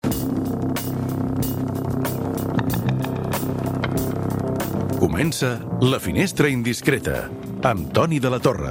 Comença La Finestra Indiscreta, amb Toni de la Torre.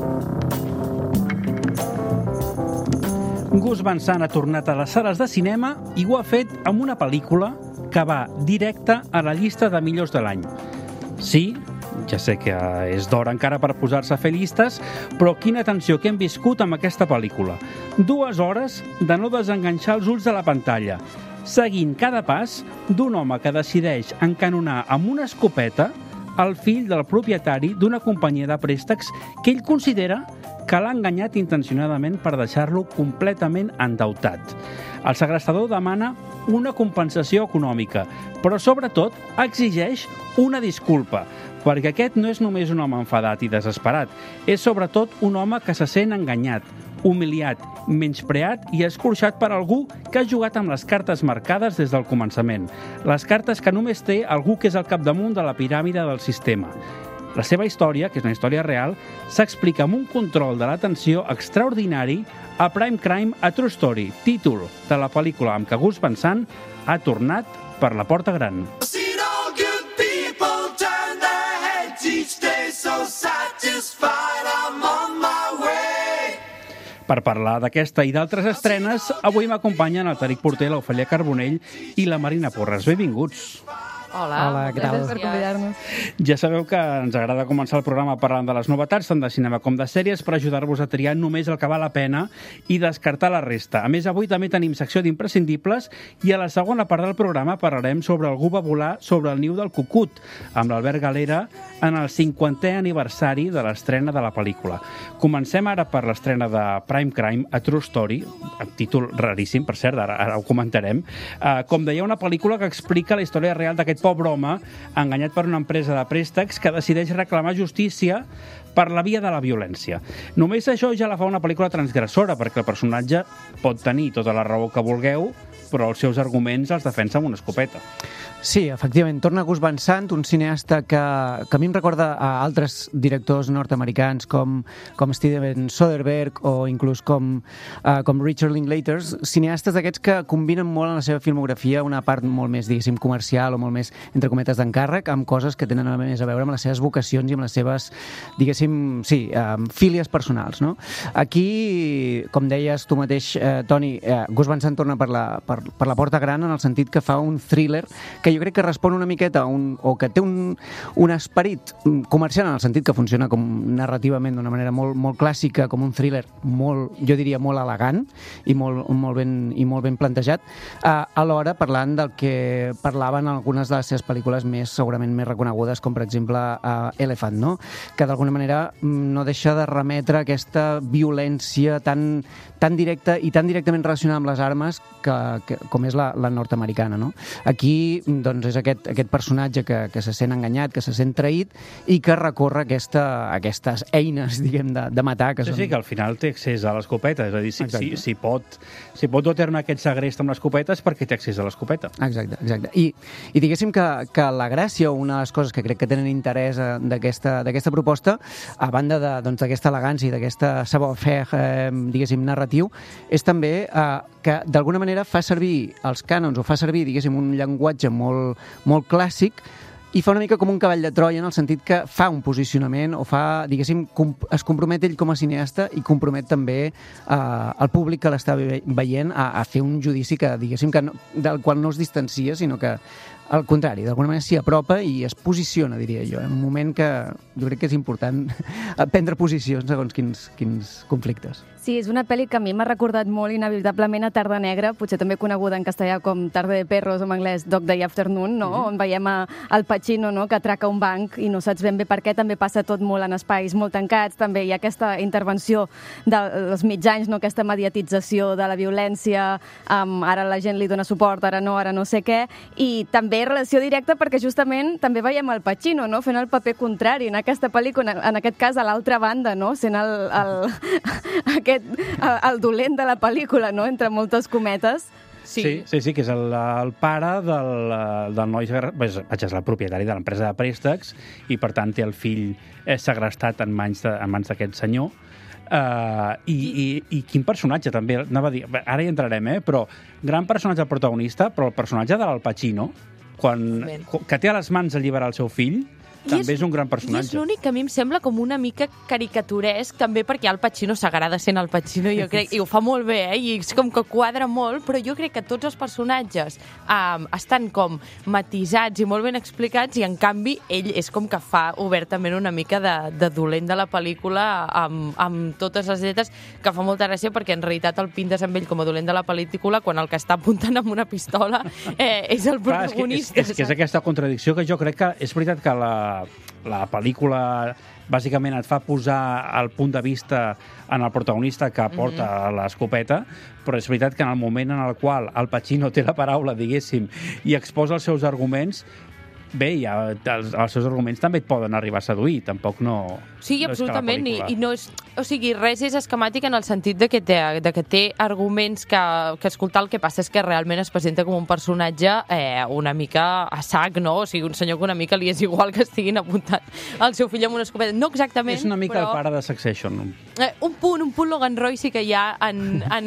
Gus Van Sant ha tornat a les sales de cinema i ho ha fet amb una pel·lícula que va directe a la llista de millors de l'any. Sí, ja sé que és d'hora encara per posar-se a fer llistes, però quina tensió que hem viscut amb aquesta pel·lícula. 2 hores de no desenganxar els ulls de la pantalla, seguint cada pas d'un home que decideix encanonar amb una escopeta el fill del propietari d'una companyia de préstecs que ell considera que l'ha enganyat intencionadament per deixar-lo completament endeutat. El segrestador demana una compensació econòmica, però sobretot exigeix una disculpa, perquè aquest no és només un home enfadat i desesperat, és sobretot un home que se sent enganyat, humiliat, menyspreat i escorxat per algú que ha jugat amb les cartes marcades des del començament. Les cartes que només té algú que és al capdamunt de la piràmide del sistema. La seva història, que és una història real, s'explica amb un control de l'atenció extraordinari a Prime Crime, A True Story, títol de la pel·lícula amb què Gus Van Sant ha tornat per la porta gran. Per parlar d'aquesta i d'altres estrenes, avui m'acompanyen el Tariq Porter, l'Ofèlia Carbonell i la Marina Porres. Benvinguts. Hola, què tal? Gràcies per convidar-nos. Ja sabeu que ens agrada començar el programa parlant de les novetats, tant de cinema com de sèries, per ajudar-vos a triar només el que val la pena i descartar la resta. A més, avui també tenim secció d'imprescindibles i a la segona part del programa parlarem sobre Algú va volar sobre el niu del cucut, amb l'Albert Galera en el 50è aniversari de l'estrena de la pel·lícula. Comencem ara per l'estrena de Prime Crime, A True Story, amb títol raríssim, per cert, ara ho comentarem. Com deia, una pel·lícula que explica la història real d'aquest pobre home enganyat per una empresa de préstecs que decideix reclamar justícia per la via de la violència. Només això ja la fa una pel·lícula transgressora, perquè el personatge pot tenir tota la raó que vulgueu, però els seus arguments els defensa amb una escopeta. Sí, efectivament, torna Gus Van Sant, un cineasta que a mi em recorda a altres directors nord-americans com Steven Soderbergh o inclús com Richard Linklater, cineastes d'aquests que combinen molt en la seva filmografia una part molt més, diguéssim, comercial o molt més, entre cometes, d'encàrrec, amb coses que tenen més a veure amb les seves vocacions i amb les seves, diguéssim, sí, fílies personals, no? Aquí, com deies tu mateix, Toni, Gus Van Sant torna per la porta gran en el sentit que fa un thriller que jo crec que respon una miqueta o que té un esperit comercial en el sentit que funciona com narrativament d'una manera molt clàssica, com un thriller jo diria molt elegant i molt ben plantejat, alhora parlant del que parlaven algunes de les seves pel·lícules segurament més reconegudes, com per exemple Elephant, no? Que d'alguna manera no deixa de remetre aquesta violència tan directa i tan directament relacionada amb les armes com és la nord-americana, no? Aquí doncs és aquest personatge que se sent enganyat, que se sent traït i que recorre aquestes eines, diguem, de matar. Sí, que al final té accés a l'escopeta, és a dir, si pot dur a terme aquest segrest amb l'escopeta és perquè té accés a l'escopeta. Exacte. I diguéssim que la gràcia, o una de les coses que crec que tenen interès d'aquesta proposta, a banda d'aquesta elegància i d'aquesta savoir-faire, diguéssim, narratiu, és també que d'alguna manera fa servir els cànons o fa servir, diguéssim, un llenguatge molt clàssic i fa una mica com un cavall de Troia en el sentit que fa un posicionament o fa, diguéssim, es compromet ell com a cineasta i compromet també el públic que l'està veient a fer un judici que, diguéssim, del qual no es distancia, sinó que al contrari, d'alguna manera s'hi apropa i es posiciona, diria jo, en un moment que jo crec que és important prendre posicions segons quins conflictes. Sí, és una pel·li que a mi m'ha recordat molt inevitablement a Tarda Negra, potser també coneguda en castellà com Tarde de Perros o en anglès Dog Day Afternoon, no? On veiem Al Pacino, no? Que atraca un banc i no saps ben bé per què, també passa tot molt en espais molt tancats, també hi ha aquesta intervenció dels mitjans, no? Aquesta mediatització de la violència, ara la gent li dona suport, ara no sé què, i també relació directa perquè justament també veiem Al Pacino, no? Fent el paper contrari en aquesta pel·lícula, en aquest cas a l'altra banda, no? Sent el dolent de la pel·lícula, no? Entre moltes cometes. Sí, que és el pare del noi, és el propietari de l'empresa de préstecs i per tant té el fill segrestat en mans d'aquest senyor I quin personatge, també, anava a dir, ara hi entrarem, però gran personatge el protagonista, però el personatge de l'Al Pacino, que té a les mans alliberar el seu fill, també és un gran personatge. I és l'únic que a mi em sembla com una mica caricaturesc, també perquè Al Pacino s'agrada sent Al Pacino, jo crec, i ho fa molt bé, i és com que quadra molt, però jo crec que tots els personatges estan com matisats i molt ben explicats, i en canvi ell és com que fa obertament una mica de dolent de la pel·lícula amb totes les lletres, que fa molta gràcia perquè en realitat el pintes amb ell com a dolent de la pel·lícula quan el que està apuntant amb una pistola és el protagonista. És que és aquesta contradicció que jo crec que és veritat que la pel·lícula bàsicament et fa posar el punt de vista en el protagonista que porta l'escopeta, però és veritat que en el moment en el qual Al Pacino té la paraula, diguéssim, i exposa els seus arguments, bé, els seus arguments també et poden arribar a seduir, tampoc no... Sí, absolutament, i no és... O sigui, res és esquemàtic en el sentit de que té arguments que escoltar. El que passa és que realment es presenta com un personatge una mica a sac, no? O sigui, un senyor que una mica li és igual que estiguin apuntant el seu fill amb una escopeta. No exactament, és una mica però... el pare de Succession. Un punt Logan Roy sí que hi ha en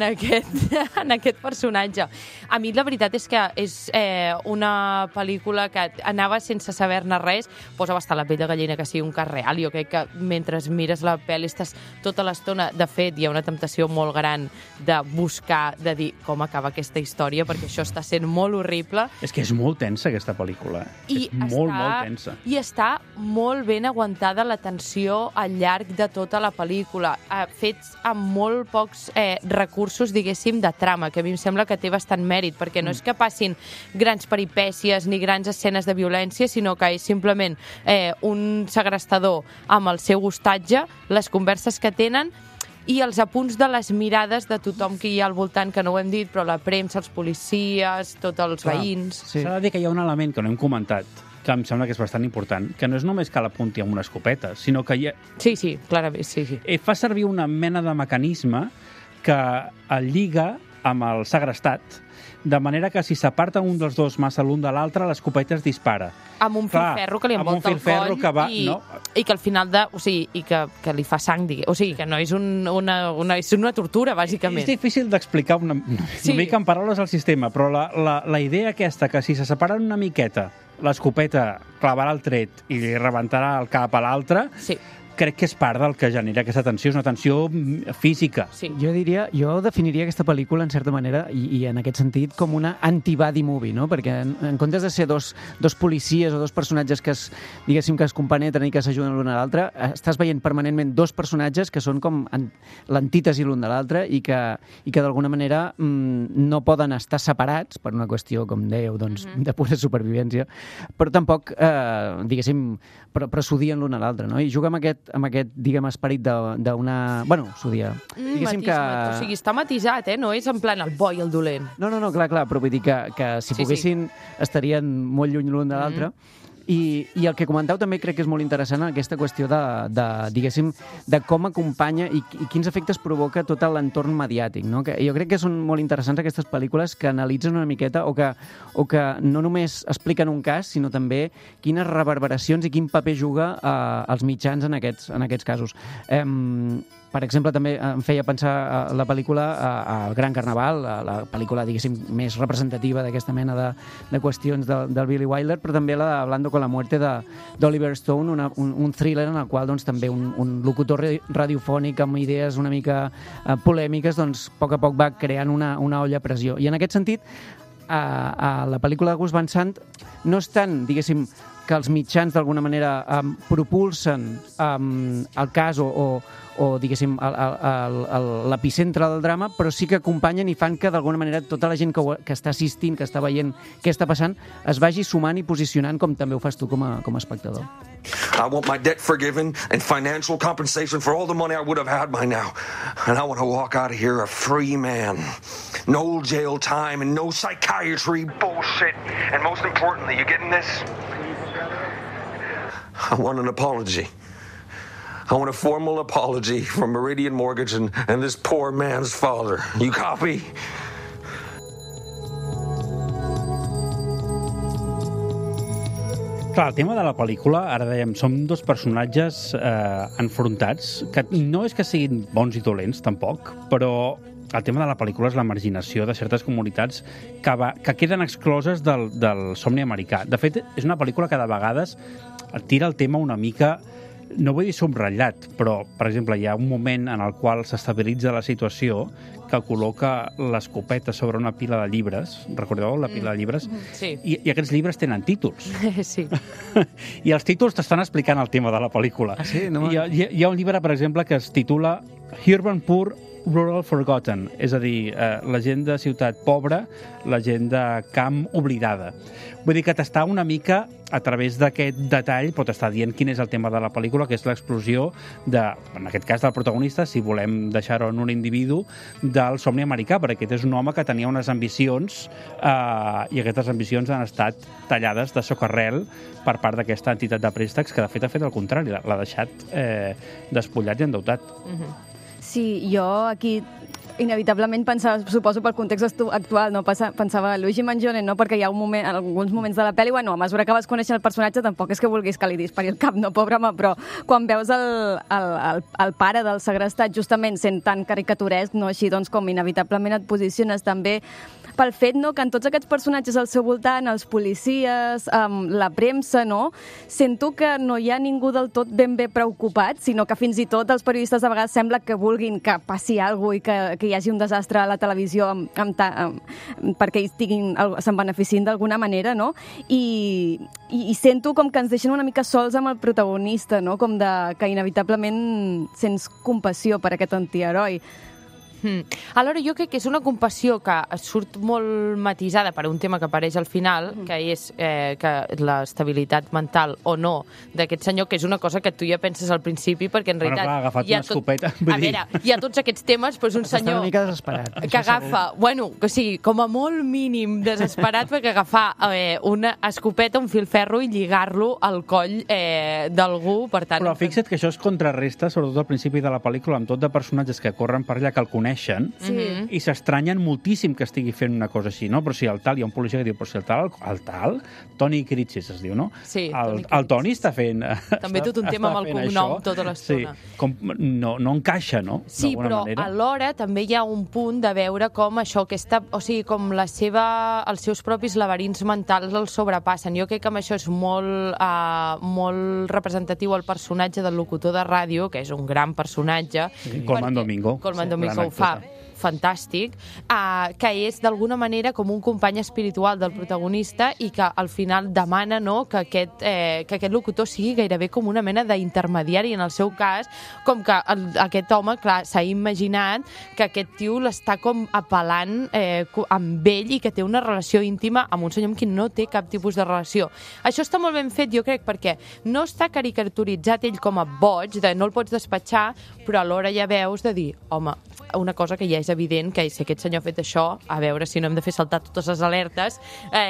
aquest personatge. A mi la veritat és que és una pel·lícula que anava sense saber-ne res, posa bastant la pell de gallina que sigui un cas real. Jo crec que mentre mires la pel·li estàs tota l'estona. De fet, hi ha una temptació molt gran de buscar, de dir com acaba aquesta història, perquè això està sent molt horrible. És que és molt tensa, aquesta pel·lícula. És molt tensa. I està molt ben aguantada la tensió al llarg de tota la pel·lícula, fets amb molt pocs recursos, diguéssim, de trama, que a mi em sembla que té bastant mèrit, perquè no és que passin grans peripècies ni grans escenes de violència, sinó que és simplement un segrestador amb el seu hostatge, les converses que tenen i els apunts de les mirades de tothom que hi ha al voltant, que no ho hem dit, però la premsa, els policies, tots els veïns... Sí. S'ha de dir que hi ha un element que no hem comentat, que em sembla que és bastant important, que no és només que l'apunti amb una escopeta, sinó que hi ha... Sí, clarament, sí. Fa servir una mena de mecanisme que el lliga amb el segrestat, de manera que si s'aparta un dels dos massa l'un de l'altre, l'escopeta es dispara. Amb un filferro que li envolta el coll que va, i que al final que li fa sang, o sigui, que no és una tortura, bàsicament. És difícil d'explicar una mica en paraules al sistema, però la idea aquesta, que si se separen una miqueta, l'escopeta clavarà el tret i li rebentarà el cap a l'altre, crec que és part del que genera aquesta tensió, és una tensió física. Sí. Jo definiria aquesta pel·lícula, en certa manera, i en aquest sentit, com una anti-buddy movie, no? Perquè en comptes de ser dos policies o dos personatges que diguéssim que es compenetren i que s'ajuden l'un a l'altre, estàs veient permanentment dos personatges que són com l'antítesi l'un de l'altre i que d'alguna manera no poden estar separats per una qüestió, com dèieu, doncs, de pura supervivència, però tampoc, diguéssim, però s'odien l'un a l'altre, no? I juga amb aquest, diguem, esperit d'una... Bueno, s'odia. O sigui, està matisat, no és en plan el bo i el dolent. No, clar, però vull dir que si poguessin estarien molt lluny l'un de l'altre. I el que comentau també crec que és molt interessant, aquesta qüestió diguéssim, de com acompanya i quins efectes provoca tot l'entorn mediàtic, no? Que jo crec que són molt interessants aquestes pel·lícules que analitzen una miqueta o que no només expliquen un cas, sinó també quines reverberacions i quin paper juga els mitjans en aquests casos. Per exemple, també em feia pensar la pel·lícula El Gran Carnaval, la pel·lícula, diguéssim, més representativa d'aquesta mena de qüestions del Billy Wilder, però també la de Hablando con la muerte d'Oliver Stone, un thriller en el qual doncs, també un locutor radiofònic amb idees una mica polèmiques, doncs, a poc va creant una olla a pressió. I en aquest sentit, a la pel·lícula de Gus Van Sant no és tant, diguéssim, que els mitjans d'alguna manera propulsen el cas o diguéssim, l'epicentre del drama, però sí que acompanyen i fan que d'alguna manera tota la gent que està assistint, que està veient què està passant, es vagi sumant i posicionant com també ho fas tu com a espectador. I want my debt forgiven and financial compensation for all the money I would have had by now. And I want to walk out of here a free man. No jail time and no psychiatry bullshit. And most importantly, you getting this? I want an apology. I want a formal apology from Meridian Mortgage and this poor man's father. You copy? Clar, el tema de la pel·lícula, ara dèiem, som dos personatges enfrontats, que no és que siguin bons i dolents, tampoc, però el tema de la pel·lícula és la marginació de certes comunitats que queden excloses del somni americà. De fet, és una pel·lícula que de vegades tira el tema una mica, no vull dir subratllat, però, per exemple, hi ha un moment en el qual s'estabilitza la situació que col·loca l'escopeta sobre una pila de llibres. Recordeu la pila de llibres? Sí. I aquests llibres tenen títols. Sí. I els títols t'estan explicant el tema de la pel·lícula. Ah, sí? No Hi ha un llibre, per exemple, que es titula Urban Poor, Rural Forgotten, és a dir, la gent de ciutat pobra, la gent de camp oblidada. Vull dir que t'està una mica, a través d'aquest detall, pot estar dient quin és el tema de la pel·lícula, que és l'explosió en aquest cas del protagonista, si volem deixar-ho en un individu, del somni americà, perquè aquest és un home que tenia unes ambicions i aquestes ambicions han estat tallades de socarrel per part d'aquesta entitat de préstecs que de fet ha fet el contrari, l'ha deixat despullat i endeutat. Sí, jo aquí inevitablement pensava, suposo pel context actual, no? Pensava Luigi Mangione, no? Perquè hi ha alguns moments de la pel·li, bueno, a mesura que vas conèixer el personatge tampoc és que vulguis que li dispari el cap, no, pobre home, però quan veus el pare del segrestat justament sent tan caricaturesc, no? Així doncs com inevitablement et posiciones també pel fet, no?, que en tots aquests personatges al seu voltant, els policies, la premsa, no?, sento que no hi ha ningú del tot ben bé preocupat, sinó que fins i tot els periodistes a vegades sembla que vulguin que passi alguna cosa i que hi hagi un desastre a la televisió perquè ells se'n beneficien d'alguna manera, no? I sento com que ens deixen una mica sols amb el protagonista, no?, com que inevitablement sents compassió per aquest antiheroi. Alhora, jo crec que és una compassió que surt molt matisada per un tema que apareix al final, que és que l'estabilitat mental o no d'aquest senyor, que és una cosa que tu ja penses al principi, perquè en realitat... Clar, ha agafat una escopeta. A veure, hi ha tots aquests temes, però és un senyor... Està una mica desesperat. Que agafa, bueno, o sigui, com a molt mínim desesperat, perquè agafar una escopeta, un filferro i lligar-lo al coll d'algú, per tant... Però fixa't que això es contrarresta, sobretot al principi de la pel·lícula, amb tot de personatges que corren per allà, que el coneixen, i s'estranyen moltíssim que estigui fent una cosa així, no? Però si el tal, hi ha un policia que diu, però si el tal, Tony Critches es diu, no? Sí, el Tony està fent... També tot un tema amb el cognom tota l'estona. Sí, com no encaixa, no? Sí, però alhora també hi ha un punt de veure com això, o sigui, com els seus propis laberints mentals el sobrepassen. Jo crec que amb això és molt representatiu el personatge del locutor de ràdio, que és un gran personatge. Colman Domingo. Colman Domingo ho fa fantàstic, que és d'alguna manera com un company espiritual del protagonista i que al final demana, no, que aquest locutor sigui gairebé com una mena d'intermediari en el seu cas, com que aquest home, clar, s'ha imaginat que aquest tio l'està com apel·lant amb ell i que té una relació íntima amb un senyor amb qui no té cap tipus de relació. Això està molt ben fet, jo crec, perquè no està caricaturitzat ell com a boig, de no el pots despatxar, però alhora ja veus de dir, home, una cosa que ja és evident, que si aquest senyor ha fet això, a veure si no hem de fer saltar totes les alertes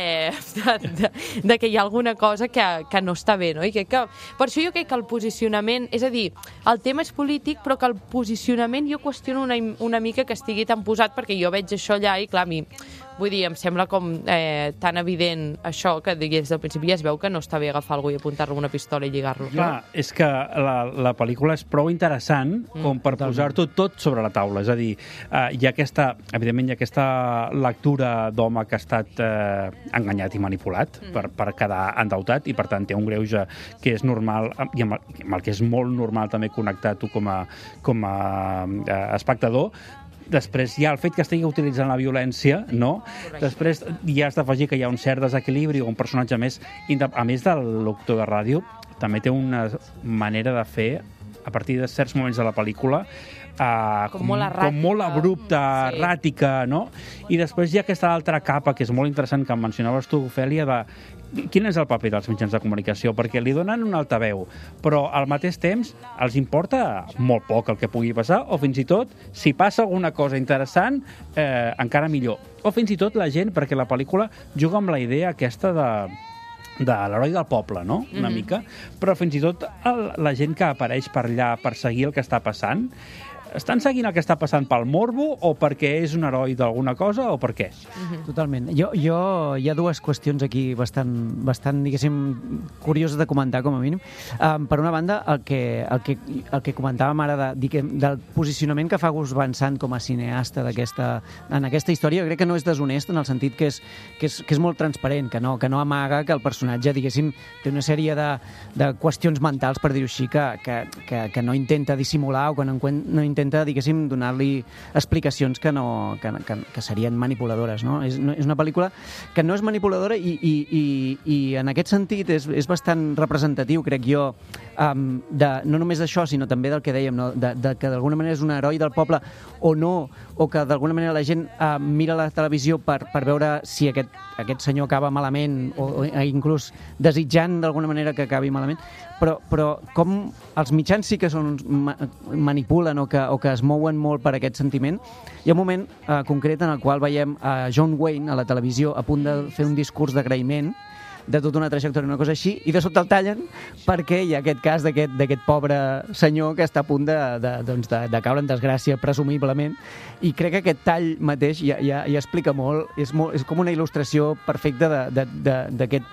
de que hi ha alguna cosa que no està bé, no? I que per això jo crec que el posicionament, és a dir, el tema és polític, però que el posicionament jo qüestiono una mica que estigui tan posat, perquè jo veig això allà i, clar, a mi, vull dir, em sembla com tan evident això que des del principi ja es veu que no està bé agafar algú i apuntar-lo una pistola i lligar-lo. Clar, és que la pel·lícula és prou interessant com per posar-ho tot sobre la taula. És a dir, evidentment hi ha aquesta lectura d'home que ha estat enganyat i manipulat per quedar endeutat i per tant té un greuge que és normal i amb el que és molt normal també connectar tu com a espectador. Després hi ha el fet que estigui utilitzant la violència, no? Després hi has d'afegir que hi ha un cert desequilibri o un personatge més... A més del locutor de ràdio, també té una manera de fer, a partir de certs moments de la pel·lícula, com molt abrupta, erràtica, no? I després hi ha aquesta altra capa, que és molt interessant, que mencionaves tu, Ofèlia, de quin és el paper dels mitjans de comunicació? Perquè li donen un altaveu, però al mateix temps els importa molt poc el que pugui passar, o fins i tot, si passa alguna cosa interessant, encara millor. O fins i tot la gent, perquè la pel·lícula juga amb la idea aquesta de l'heroi del poble, no? Una mica. Però fins i tot la gent que apareix per allà per seguir el que està passant, estan seguint el que està passant pel morbo o perquè és un heroi d'alguna cosa o per què? Totalment. Hi ha dues qüestions aquí bastant, diguéssim, curioses de comentar, com a mínim. Per una banda, el que comentàvem ara del posicionament que fa Gus Van Sant com a cineasta en aquesta història, jo crec que no és deshonest en el sentit que és molt transparent, que no amaga que el personatge, diguéssim, té una sèrie de qüestions mentals, per dir-ho així, que no intenta dissimular o que no intenta, diguéssim, donar-li explicacions que serien manipuladores, no? És una pel·lícula que no és manipuladora i en aquest sentit és bastant representatiu, crec jo, no només d'això, sinó també del que dèiem, no? de que d'alguna manera és un heroi del poble o no, o que d'alguna manera la gent mira la televisió per veure si aquest senyor acaba malament o inclús desitjant d'alguna manera que acabi malament, però com els mitjans sí que manipulen o que es mouen molt per aquest sentiment. Hi ha un moment concret en el qual veiem a John Wayne a la televisió a punt de fer un discurs d'agraïment de tota una trajectòria, una cosa així, i de sobte el tallen perquè hi ha aquest cas d'aquest pobre senyor que està a punt de caure en desgràcia, presumiblement, i crec que aquest tall mateix ja explica molt, és com una il·lustració perfecta d'aquest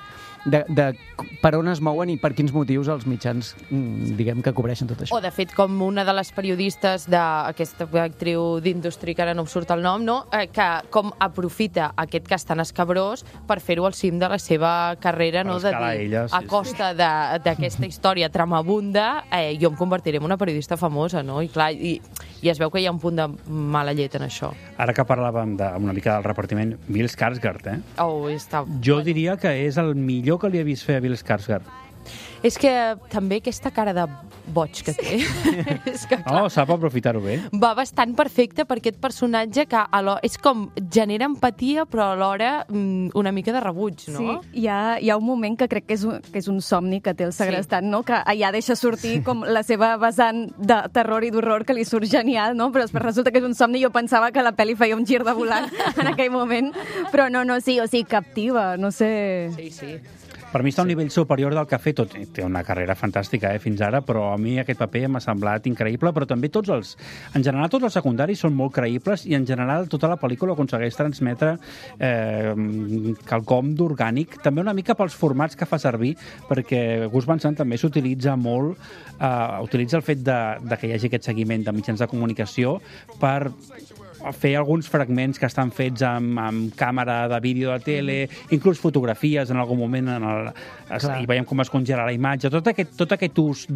per on es mouen i per quins motius els mitjans, diguem, que cobreixen tot això. O, de fet, com una de les periodistes d'aquesta actriu d'indústria, que ara no em surt el nom, no? Que com aprofita aquest cas tan escabrós per fer-ho al cim de la seva carrera, no? De dir, a costa d'aquesta història tramabunda, jo em convertiré en una periodista famosa, no? I clar, i es veu que hi ha un punt de mala llet en això. Ara que parlàvem una mica del repartiment, Bill Skarsgård, jo diria que és el millor que li he vist fer a Bill Skarsgård. És que també aquesta cara de boig que té, és que, clar, sap aprofitar-ho bé. Va bastant perfecte per aquest personatge que és com genera empatia però alhora una mica de rebuig, no? Sí, hi ha un moment que crec que és un somni que té el segrestant, no? Que allà deixa sortir com la seva vessant de terror i d'horror que li surt genial, no? Però després resulta que és un somni i jo pensava que la pel·li feia un gir de volant en aquell moment, però no, sí, o sigui, captiva, no sé... Sí. Per mi està a un nivell superior del que ha fet. Té una carrera fantàstica fins ara, però a mi aquest paper m'ha semblat increïble, però també en general tots els secundaris són molt creïbles i en general tota la pel·lícula aconsegueix transmetre quelcom d'orgànic, també una mica pels formats que fa servir, perquè Gus Van Sant també s'utilitza molt, utilitza el fet de que hi hagi aquest seguiment de mitjans de comunicació per fer alguns fragments que estan fets amb càmera de vídeo de tele, inclús fotografies en algun moment, i veiem com es congela la imatge, tot aquest ús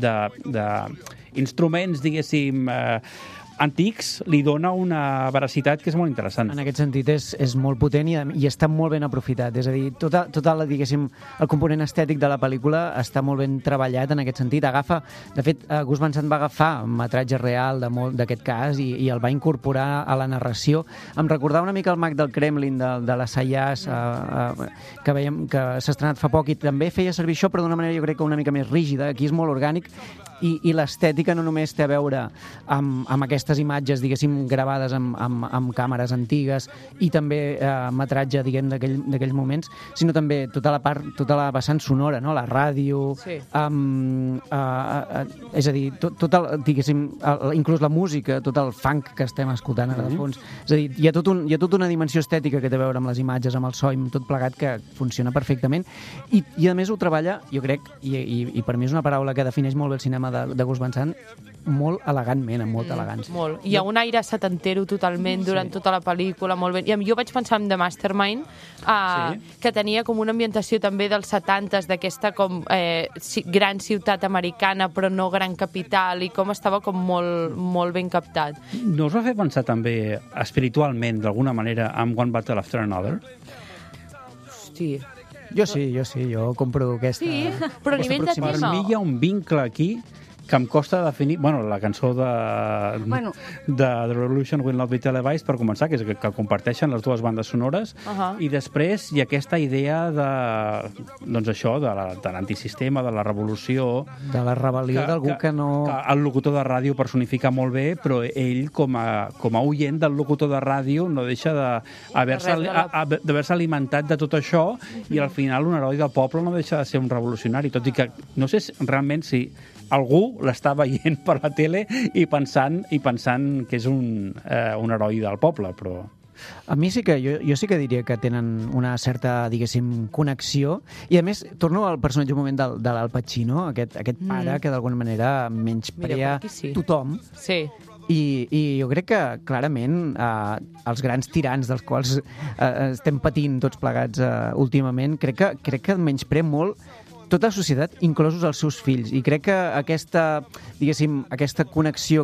d'instruments, diguéssim, antics, li dona una veracitat que és molt interessant. En aquest sentit és molt potent i està molt ben aprofitat. És a dir, diguéssim, el component estètic de la pel·lícula està molt ben treballat en aquest sentit. De fet, Gus Van Sant va agafar un metratge real d'aquest cas i el va incorporar a la narració. Em recordava una mica el Mag del Kremlin de l'Assayas, que veiem que s'ha estrenat fa poc i també feia servir això, però d'una manera jo crec que una mica més rígida. Aquí és molt orgànic i l'estètica no només té a veure amb aquestes imatges, diguéssim, gravades amb càmeres antigues i també metratge, diguem, d'aquells moments, sinó també tota la vessant sonora, no? La ràdio, sí. És a dir, diguéssim, inclús la música, tot el funk que estem escoltant ara de fons. És a dir, hi ha tota una dimensió estètica que té a veure amb les imatges, amb el so i amb tot plegat que funciona perfectament i a més ho treballa, jo crec, i per mi és una paraula que defineix molt bé el cinema de Gus Van Sant, molt elegantment, amb molta elegància. Molt. Hi ha un aire setantero totalment durant tota la pel·lícula, molt ben. I jo vaig pensar en The Mastermind, que tenia com una ambientació també dels 70s, d'aquesta com gran ciutat americana, però no gran capital, i com estava com molt ben captat. No us va fer pensar també espiritualment, d'alguna manera, amb One Battle After Another? Hosti... Jo jo compro aquesta... Sí, però a nivell de tema... Per mi hi ha un vincle aquí que em costa definir... Bueno, la cançó de The Revolution Will Not Be Televised, per començar, que és que comparteixen les dues bandes sonores, i després hi ha aquesta idea doncs això, de l'antisistema, de la revolució... De la rebel·lió d'algú que no... Que el locutor de ràdio personifica molt bé, però ell, com a oient del locutor de ràdio, no deixa d'haver-se alimentat de tot això, i al final un heroi del poble no deixa de ser un revolucionari, tot i que no sé realment si algú l'està veient per la tele i pensant que és un heroi del poble, però... A mi sí que, jo sí que diria que tenen una certa, diguéssim, connexió, i a més, torno al personatge un moment de l'Al Pacino, aquest pare que d'alguna manera menysprea tothom. Sí. I jo crec que, clarament, els grans tirans dels quals estem patint tots plegats últimament, crec que menysprea molt tota la societat, inclosos els seus fills. I crec que aquesta, diguéssim, aquesta connexió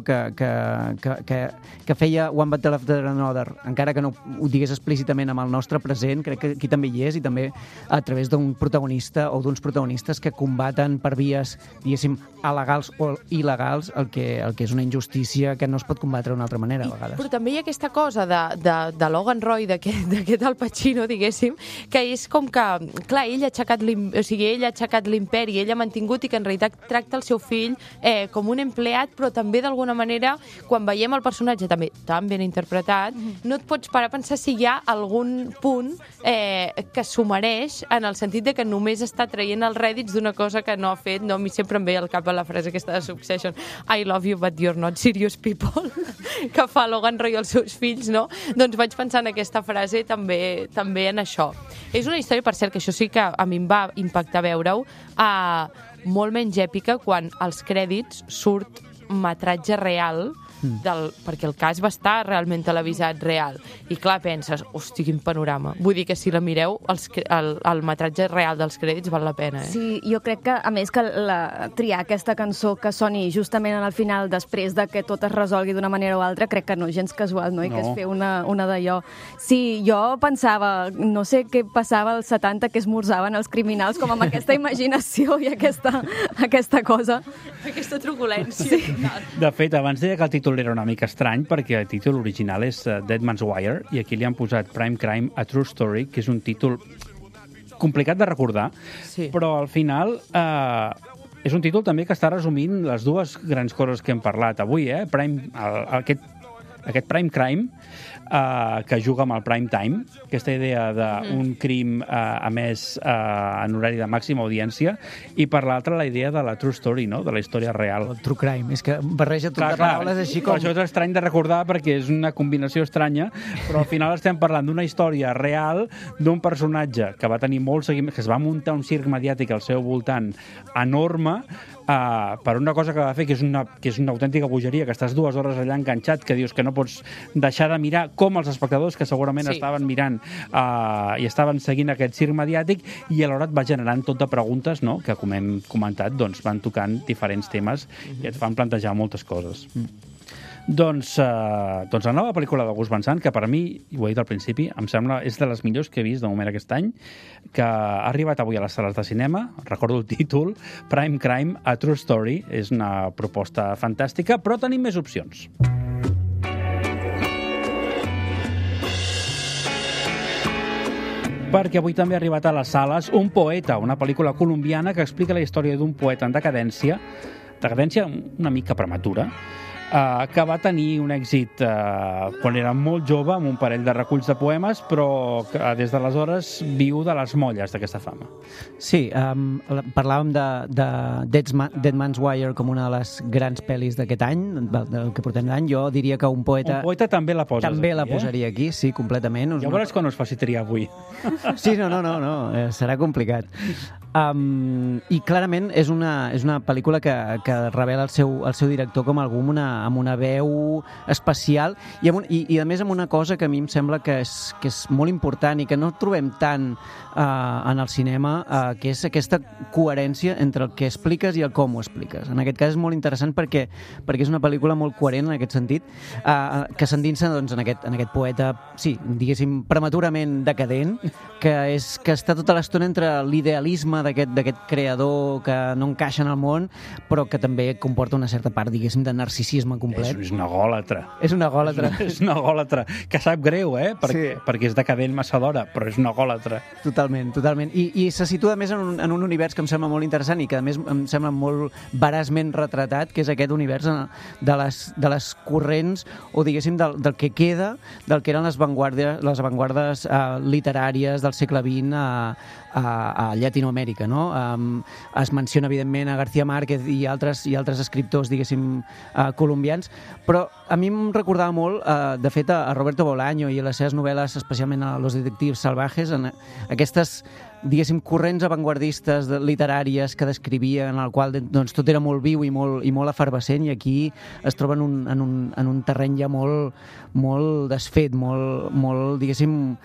que feia One Battle After Another, encara que no ho digués explícitament amb el nostre present, crec que aquí també hi és, i també a través d'un protagonista o d'uns protagonistes que combaten per vies, diguéssim, alegals o il·legals el que és una injustícia que no es pot combatre d'una altra manera, a vegades. Però també hi ha aquesta cosa de Logan Roy, d'aquest Al Pacino, diguéssim, que és com que, clar, ell ha aixecat l'imperi, ell ha mantingut, i que en realitat tracta el seu fill com un empleat, però també d'alguna manera, quan veiem el personatge també tan ben interpretat, no et pots parar a pensar si hi ha algun punt que s'ho mereix, en el sentit de que només està traient els rèdits d'una cosa que no ha fet. No, a mi sempre em ve al cap la frase aquesta de Succession, I love you but you're not serious people, que fa Logan Roy als seus fills, no? Doncs vaig pensar en aquesta frase també en això. És una història, per cert, que això sí que a mi em va impactar veure-ho, molt menys èpica quan als crèdits surt metratge real perquè el cas va estar realment televisat real. I clar, penses, hosti, quin panorama. Vull dir que si la mireu, el metratge real dels crèdits val la pena, Sí, jo crec que, a més, que triar aquesta cançó que soni justament al final, després de que tot es resolgui d'una manera o altra, crec que no, gens casual, no? I que es fer una d'allò. Sí, jo pensava, no sé què passava als 70, que esmorzaven els criminals, com amb aquesta imaginació i aquesta cosa. Aquesta truculència. Sí. De fet, abans deia que el títol era una mica estrany, perquè el títol original és Dead Man's Wire, i aquí li han posat Prime Crime, A True Story, que és un títol complicat de recordar, però al final és un títol també que està resumint les dues grans coses que hem parlat avui, aquest Prime Crime, que juga amb el prime time, aquesta idea d'un crim emès en horari de màxima audiència, i per l'altra la idea de la true story, no? De la història real. El true crime, és que barreja tot de paraules així com... Això és estrany de recordar perquè és una combinació estranya, però al final estem parlant d'una història real d'un personatge que va tenir molt seguiment, que es va muntar un circ mediàtic al seu voltant enorme, per una cosa que va fer que és una autèntica bogeria, que estàs 2 hores allà enganxat, que dius que no pots deixar de mirar, com els espectadors que segurament estaven mirant i estaven seguint aquest circ mediàtic, i alhora et va generant tot de preguntes, no? Que, com hem comentat, doncs, van tocant diferents temes i et fan plantejar moltes coses. Doncs la nova pel·lícula de Gus Van Sant, que per mi, ho he dit al principi, em sembla és de les millors que he vist de moment aquest any, que ha arribat avui a les sales de cinema, recordo el títol, Prime Crime, A True Story, és una proposta fantàstica, però tenim més opcions. Perquè avui també ha arribat a les sales Un poeta, una pel·lícula colombiana que explica la història d'un poeta en decadència una mica prematura, que va tenir un èxit quan era molt jove, amb un parell de reculls de poemes, però que des d'aleshores viu de les molles d'aquesta fama. Sí, parlàvem de Dead Man's Wire com una de les grans pel·lis d'aquest any, del que portem d'any. Jo diria que Un poeta també la poses també aquí, la posaria aquí, sí, completament. Ja veuràs quan us faci triar avui. Sí, no, serà complicat. I clarament és una pel·lícula que revela el seu director com algú amb una veu especial i a més amb una cosa que a mi em sembla que és molt important i que no trobem tant en el cinema, que és aquesta coherència entre el que expliques i el com ho expliques. En aquest cas és molt interessant perquè és una pel·lícula molt coherent en aquest sentit, que s'endinsa doncs, en aquest poeta, sí, diguéssim, prematurament decadent, que està tota l'estona entre l'idealisme d'aquest creador que no encaixa en el món, però que també comporta una certa part, diguéssim, de narcisisme fanatisme complet. És una gòlatra. És una gòlatra. És una gòlatra, que sap greu, perquè és decadent massa d'hora, però és una gòlatra. Totalment. I se situa més en un univers que em sembla molt interessant i que a més em sembla molt veraçment retratat, que és aquest univers de les corrents, o diguéssim del que queda, del que eren les avantguardes literàries del segle XX a Llatinoamèrica, no? Es menciona, evidentment, a García Márquez i altres escriptors, diguéssim, colombians, però a mi em recordava molt, de fet, a Roberto Bolaño i a les seves novel·les, especialment a Los detectives salvajes, en aquestes, diguéssim, corrents avantguardistes literàries que descrivia, en el qual doncs, tot era molt viu i molt efervescent, i aquí es troba en un terreny ja molt desfet, molt diguéssim...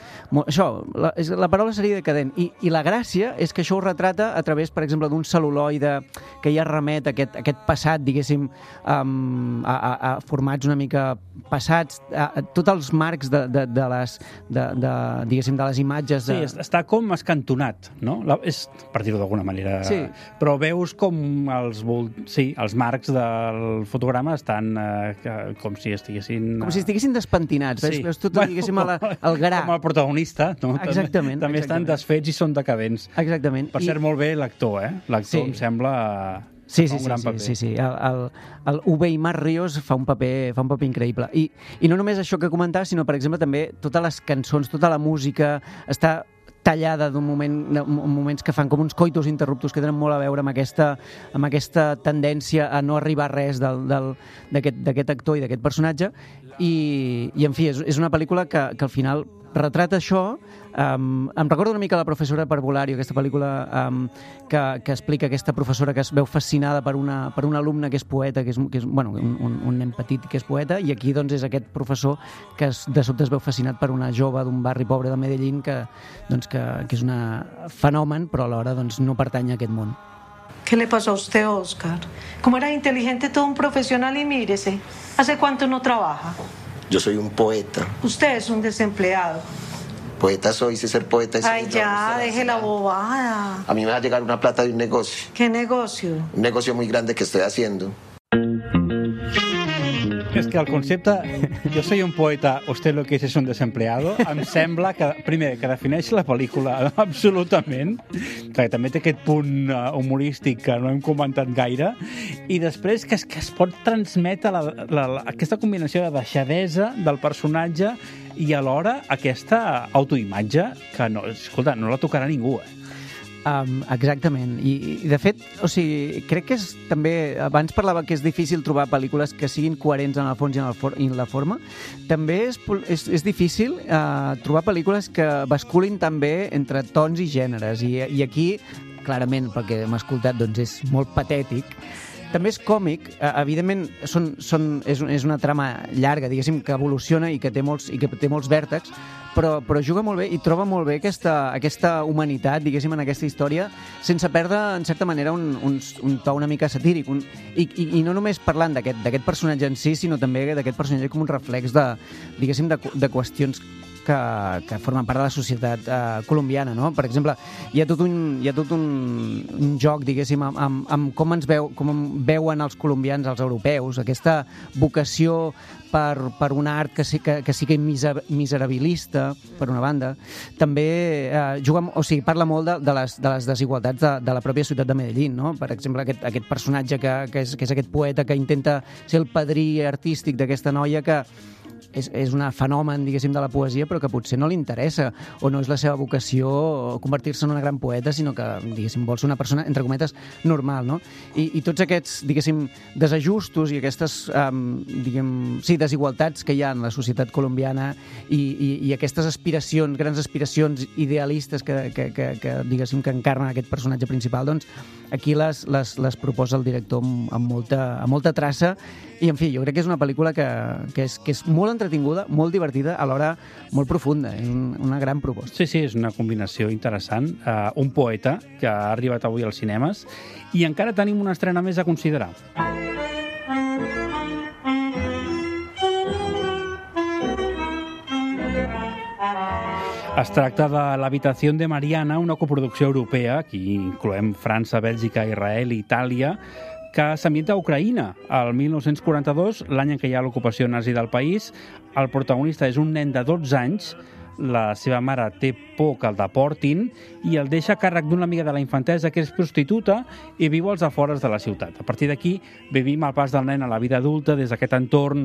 La paraula seria decadent. I la gràcia és que això ho retrata a través, per exemple, d'un cel·luloide que ja remet a aquest passat, diguéssim, a formats una mica passats, tots els marcs de les imatges... Sí, està com escantonat, no? És, per dir-ho d'alguna manera. Sí. Però veus com els marcs del fotograma estan com si estiguessin... Com si estiguessin despentinats. Sí. Veus tot, diguéssim, el gra. Com el protagonista, no? Exactament. També estan desfets i són decadents. Exactament. Per cert, molt bé l'actor, L'actor em sembla... Sí. El Uweimar Ríos fa un paper increïble. I no només això que comentava, sinó, per exemple, també totes les cançons, tota la música està tallada moments que fan com uns coitus interruptus que tenen molt a veure amb aquesta tendència a no arribar a res d'aquest actor i d'aquest personatge. I en fi, és una pel·lícula que al final retrata això. Em recorda una mica La professora Parvulario, aquesta pel·lícula que explica aquesta professora que es veu fascinada per un alumne que és poeta, que és un nen petit que és poeta, i aquí doncs és aquest professor que de sobte es veu fascinat per una jove d'un barri pobre de Medellín que és un fenomen, però alhora doncs, no pertany a aquest món. ¿Qué le pasó a usted, Oscar? Como era inteligente, todo un profesional, y mírese, ¿hace cuánto no trabaja? Yo soy un poeta. Usted es un desempleado. Poeta soy, sé ser poeta. Ay, ya, deje la bobada. A mí me va a llegar una plata de un negocio. ¿Qué negocio? Un negocio muy grande que estoy haciendo. És que el concepte jo soy un poeta, usted lo que és un desempleado, em sembla que, primer, que defineix la pel·lícula absolutament, que també té aquest punt humorístic que no hem comentat gaire, i després que es pot transmetre aquesta combinació de deixadesa del personatge i alhora aquesta autoimatge que, no, escolta, no la tocarà ningú, Exactament, i de fet, o sigui, crec que és també, abans parlava que és difícil trobar pel·lícules que siguin coherents en el fons i en la forma, també és difícil trobar pel·lícules que basculin també entre tons i gèneres, i aquí, clarament, pel que hem escoltat, doncs és molt patètic. També és còmic, evidentment és una trama llarga, diguéssim, que evoluciona i que té molts vèrtexs, però juga molt bé i troba molt bé aquesta humanitat, diguéssim, en aquesta història, sense perdre, en certa manera, un to una mica satíric. I no només parlant d'aquest personatge en si, sinó també d'aquest personatge com un reflex de qüestions que formen part de la societat colombiana, no? Per exemple, hi ha tot un joc, diguéssim, amb com veuen els colombians, els europeus, aquesta vocació per un art que sigui miserabilista, per una banda. També parla molt de les desigualtats de la pròpia ciutat de Medellín, no? Per exemple, aquest personatge que és aquest poeta que intenta ser el padrí artístic d'aquesta noia que és un fenomen, diguéssim, de la poesia, però que potser no li interessa, o no és la seva vocació convertir-se en una gran poeta, sinó que, diguéssim, vol ser una persona, entre cometes, normal, no? I tots aquests, diguéssim, desajustos i aquestes, desigualtats que hi ha en la societat colombiana i aquestes aspiracions, grans aspiracions idealistes que diguéssim, que encarna aquest personatge principal, doncs aquí les proposa el director amb molta traça. I, en fi, jo crec que és una pel·lícula que és molt entretinguda, molt divertida, alhora molt profunda. És una gran proposta. Sí, és una combinació interessant. Un poeta que ha arribat avui als cinemes i encara tenim una estrena més a considerar. Es tracta de L'habitació de Mariana, una coproducció europea, aquí incloem França, Bèlgica, Israel i Itàlia, que s'ambienta a Ucraïna. El 1942, l'any en què hi ha l'ocupació nazi del país, el protagonista és un nen de 12 anys, la seva mare té por que el deportin i el deixa a càrrec d'una amiga de la infantesa que és prostituta i viu als afores de la ciutat. A partir d'aquí vivim el pas del nen a la vida adulta des d'aquest entorn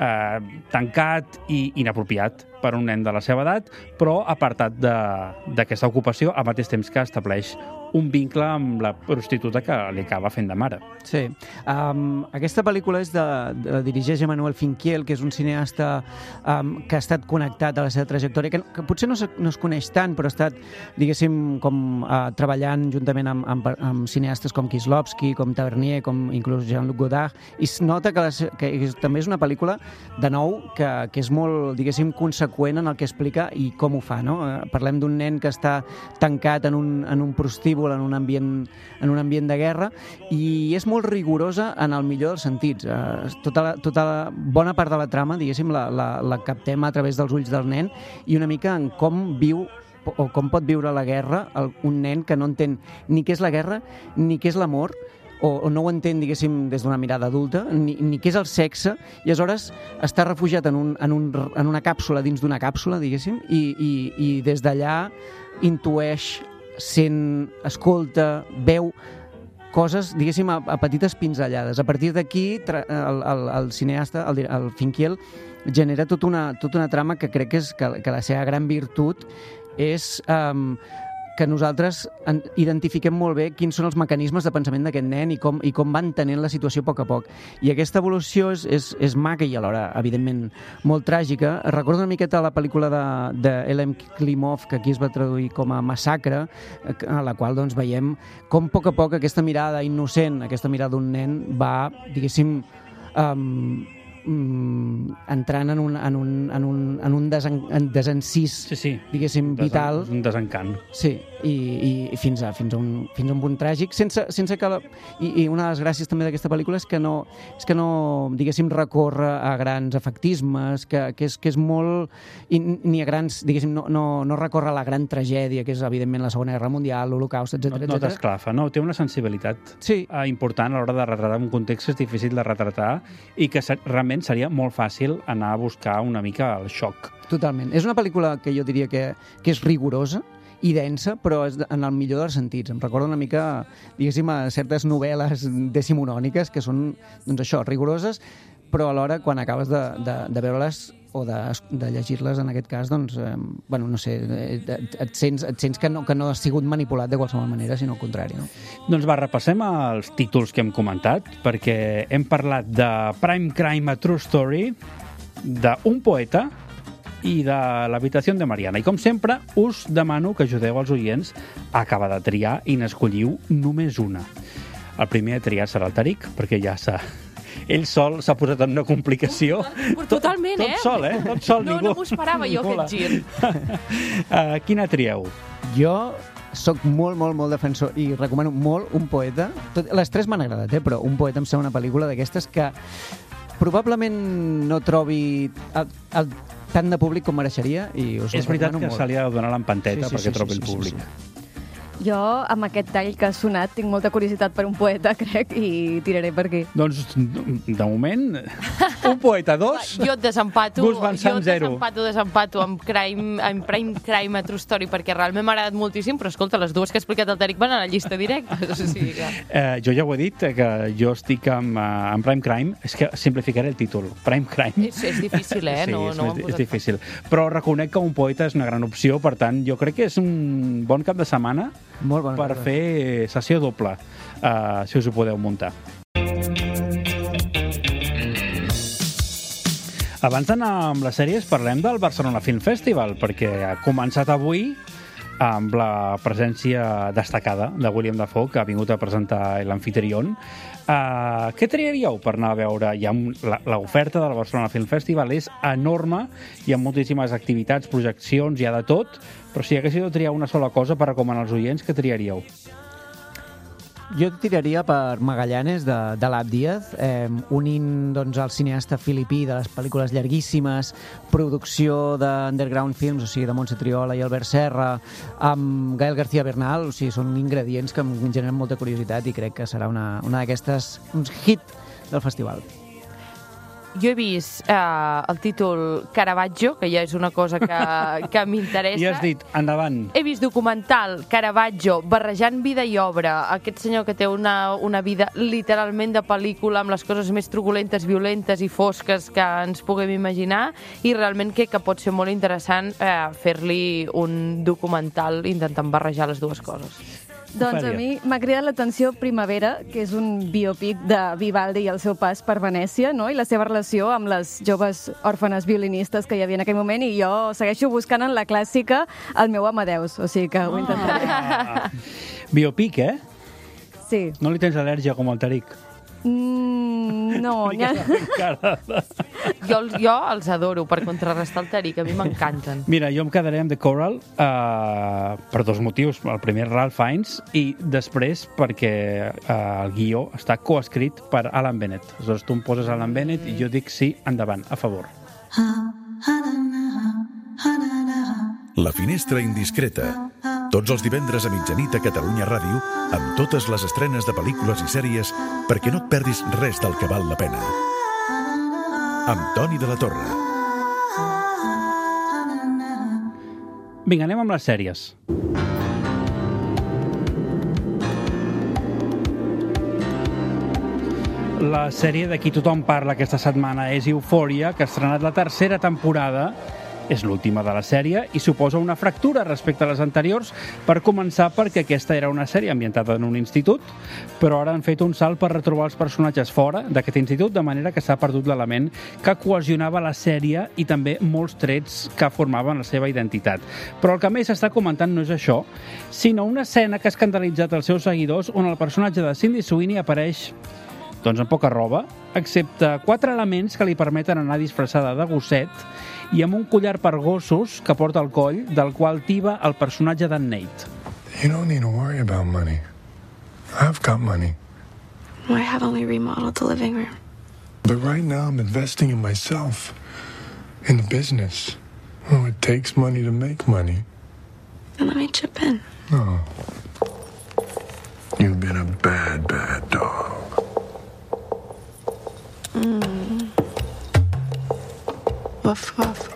tancat i inapropiat per un nen de la seva edat, però apartat d'aquesta ocupació al mateix temps que estableix un vincle amb la prostituta que li acaba fent de mare. Sí. Aquesta pel·lícula dirigeix Emmanuel Finkiel, que és un cineasta que ha estat connectat a la seva trajectòria, que potser no es coneix tant, però ha estat, diguéssim, com treballant juntament amb cineastes com Kieslowski, com Tavernier, com inclús Jean-Luc Godard, i es nota que també és una pel·lícula, de nou, que és molt, diguéssim, conseqüent en el que explica i com ho fa, no? Parlem d'un nen que està tancat en un prostíbul, en un ambient de guerra, i és molt rigorosa en el millor dels sentits. Tota la bona part de la trama, diguéssim, la captem a través dels ulls del nen i una mica en com viu o com pot viure la guerra un nen que no entén ni què és la guerra ni què és l'amor, o no ho entén, diguéssim, des d'una mirada adulta, ni què és el sexe, i aleshores està refugiat en una càpsula dins d'una càpsula, diguéssim, i des d'allà intueix, sent, escolta, veu coses, diguéssim, a petites pinzellades. A partir d'aquí, el cineasta, el Finkiel, genera tota una trama que crec que la seva gran virtut és que nosaltres identifiquem molt bé quins són els mecanismes de pensament d'aquest nen i com va entenent la situació a poc a poc. I aquesta evolució és maca i alhora, evidentment, molt tràgica. Recordo una miqueta la pel·lícula de L.M. Klimov, que aquí es va traduir com a Massacre, a la qual doncs, veiem com a poc aquesta mirada innocent, aquesta mirada d'un nen va, diguéssim, entrant en un desencís, diguéssim, vital. Un desencant. Sí, i fins a un punt tràgic, sense que... I una de les gràcies també d'aquesta pel·lícula és que no diguéssim, recorre a grans efectismes, que és molt... ni a grans, diguéssim, no recorre a la gran tragèdia, que és, evidentment, la Segona Guerra Mundial, l'Holocaust, etc. No t'esclafa, no? Té una sensibilitat important a l'hora de retratar un context que és difícil de retratar i que realment seria molt fàcil anar a buscar una mica el xoc. Totalment. És una pel·lícula que jo diria que és rigorosa i densa, però és en el millor dels sentits. Em recorda una mica, diguéssim, a certes novel·les decimonòniques que són, doncs això, rigoroses, però alhora, quan acabes de veure-les o de llegir-les, en aquest cas, doncs, bueno, no sé, et sents que no has sigut manipulat de qualsevol manera, sinó al contrari, no? Doncs va, repassem els títols que hem comentat, perquè hem parlat de Prime Crime, A True Story, d'Un poeta i de l'habitació de Mariana. I com sempre, us demano que ajudeu els oients a acabar de triar i n'escolliu només una. El primer a triar serà el Tariq, perquè ja ell sol s'ha posat en una complicació. Totalment, tot sol, eh? Tot sol, ningú. No m'ho esperava jo, aquest gir. Quina trieu? Jo soc molt defensor i recomano molt Un poeta. Les tres m'han agradat, però Un poeta em sembla una pel·lícula d'aquestes que probablement no trobi tant de públic com mereixeria. I us és veritat que se li ha de donar l'empanteta perquè trobi el públic. Sí. Jo, amb aquest tall que ha sonat, tinc molta curiositat per Un poeta, crec, i tiraré per aquí. Doncs, de moment, Un poeta 2, jo et desempato, Gus Van Sant 0. Desempato amb Prime Crime, A True Story, perquè realment m'ha agradat moltíssim, però escolta, les dues que ha explicat el Tariq van a la llista directa. Sí, jo ja ho he dit, que jo estic amb Prime Crime. És que simplificaré el títol. Prime Crime. És difícil, Sí, no és difícil. Però reconec que Un poeta és una gran opció, per tant, jo crec que és un bon cap de setmana per fer sessió doble, si us ho podeu muntar. Abans d'anar amb les sèries, parlem del Barcelona Film Festival, perquè ha començat avui amb la presència destacada de William Dafoe, que ha vingut a presentar l'Amfitrión. Què triaríeu per anar a veure? L'oferta del Barcelona Film Festival és enorme, hi ha moltíssimes activitats, projeccions, hi ha de tot, però si haguéssiu de triar una sola cosa per recomanar als oients, què triaríeu? Jo tiraria per Magallanes de l'Ab Díaz, unint doncs, el cineasta filipí de les pel·lícules llarguíssimes, producció d'Underground Films, o sigui, de Montse Triola i Albert Serra, amb Gael García Bernal, o sigui, són ingredients que em generen molta curiositat i crec que serà una d'aquestes, un hit del festival. Jo he vist el títol Caravaggio, que ja és una cosa que m'interessa. I has dit, endavant. He vist documental Caravaggio barrejant vida i obra. Aquest senyor que té una vida literalment de pel·lícula amb les coses més truculentes, violentes i fosques que ens puguem imaginar, i realment crec que pot ser molt interessant fer-li un documental intentant barrejar les dues coses. Doncs a mi m'ha cridat l'atenció Primavera, que és un biòpic de Vivaldi i el seu pas per Venècia, no? I la seva relació amb les joves òrfanes violinistes que hi havia en aquell moment, i jo segueixo buscant en la clàssica el meu Amadeus, o sigui que ho intentaré. Biopic, Sí. No li tens al·lèrgia com el Tariq? No, jo els adoro per contrarrestar el Tariq, a mi m'encanten. Mira, jo em quedaré amb The Coral per dos motius. El primer, Ralph Fiennes, i després perquè el guió està coescrit per Alan Bennett. Aleshores, tu em poses Alan Bennett i jo dic sí, endavant, a favor. La finestra indiscreta. Tots els divendres a mitjanit a Catalunya Ràdio, amb totes les estrenes de pel·lícules i sèries, perquè no et perdis res del que val la pena. Amb Toni de la Torre. Vinga, anem amb les sèries. La sèrie de qui tothom parla aquesta setmana és Euphoria, que ha estrenat la tercera temporada. És l'última de la sèrie i suposa una fractura respecte a les anteriors, per començar perquè aquesta era una sèrie ambientada en un institut, però ara han fet un salt per retrobar els personatges fora d'aquest institut, de manera que s'ha perdut l'element que cohesionava la sèrie i també molts trets que formaven la seva identitat. Però el que més s'està comentant no és això, sinó una escena que ha escandalitzat els seus seguidors, on el personatge de Sydney Sweeney apareix doncs amb poca roba, excepte 4 elements que li permeten anar disfressada de gosset i amb un collar per gossos que porta al coll, del qual tiba el personatge d'en Nate. You don't need to worry about money. I've got money. Why haven't we remodeled the living room? But right now I'm investing in myself, in the business. Oh, it takes money to make money. Then let me chip in. Oh. You've been a bad, bad dog. Woof, woof.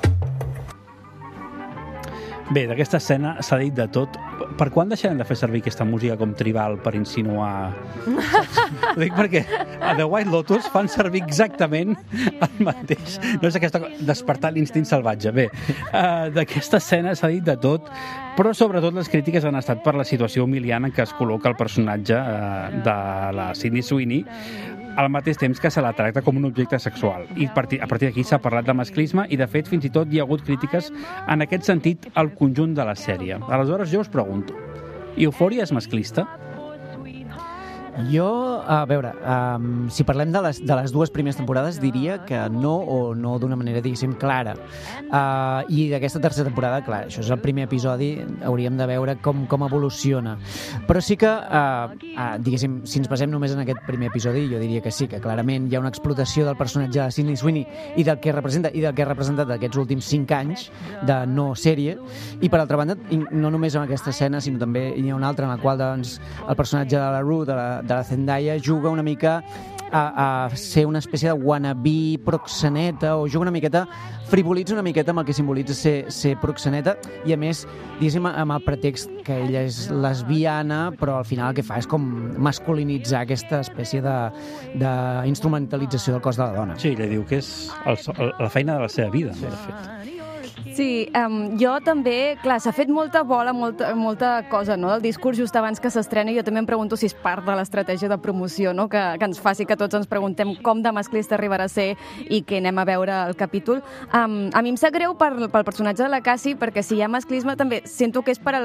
Bé, d'aquesta escena s'ha dit de tot. Per quan deixarem de fer servir aquesta música com tribal per insinuar... Ho dic perquè a The White Lotus fan servir exactament el mateix. No és aquesta despertar l'instint salvatge. Bé, d'aquesta escena s'ha dit de tot, però sobretot les crítiques han estat per la situació humiliant en què es col·loca el personatge de la Sydney Sweeney, al mateix temps que se la tracta com un objecte sexual. I a partir d'aquí s'ha parlat de masclisme i, de fet, fins i tot hi ha hagut crítiques en aquest sentit al conjunt de la sèrie. Aleshores, jo us pregunto, Euphoria és masclista? Jo, a veure, si parlem de les dues primeres temporades, diria que no, o no d'una manera, diguéssim, clara. I d'aquesta tercera temporada, clar, això és el primer episodi, hauríem de veure com evoluciona. Però sí que, diguéssim, si ens basem només en aquest primer episodi, jo diria que sí, que clarament hi ha una explotació del personatge de Sydney Sweeney i del que representa, i del que ha representat aquests últims 5 anys de no sèrie. I, per altra banda, no només en aquesta escena, sinó també hi ha una altra en la qual, doncs, el personatge de la Rue, de la Zendaya, juga una mica a ser una espècie de wannabe proxeneta, o juga una miqueta, frivolitza una miqueta amb el que simbolitza ser proxeneta, i a més, diguéssim, amb el pretext que ella és lesbiana, però al final el que fa és com masculinitzar aquesta espècie d'instrumentalització del cos de la dona. Sí, ella diu que és la feina de la seva vida, de fet. Sí, jo també, clar, s'ha fet molta bola, molta cosa, no?, del discurs just abans que s'estrena, i jo també em pregunto si és part de l'estratègia de promoció, no?, que ens faci que tots ens preguntem com de masclista arribarà a ser i que anem a veure el capítol. A mi em sap greu pel personatge de la Cassie, perquè si hi ha masclisme també sento que és per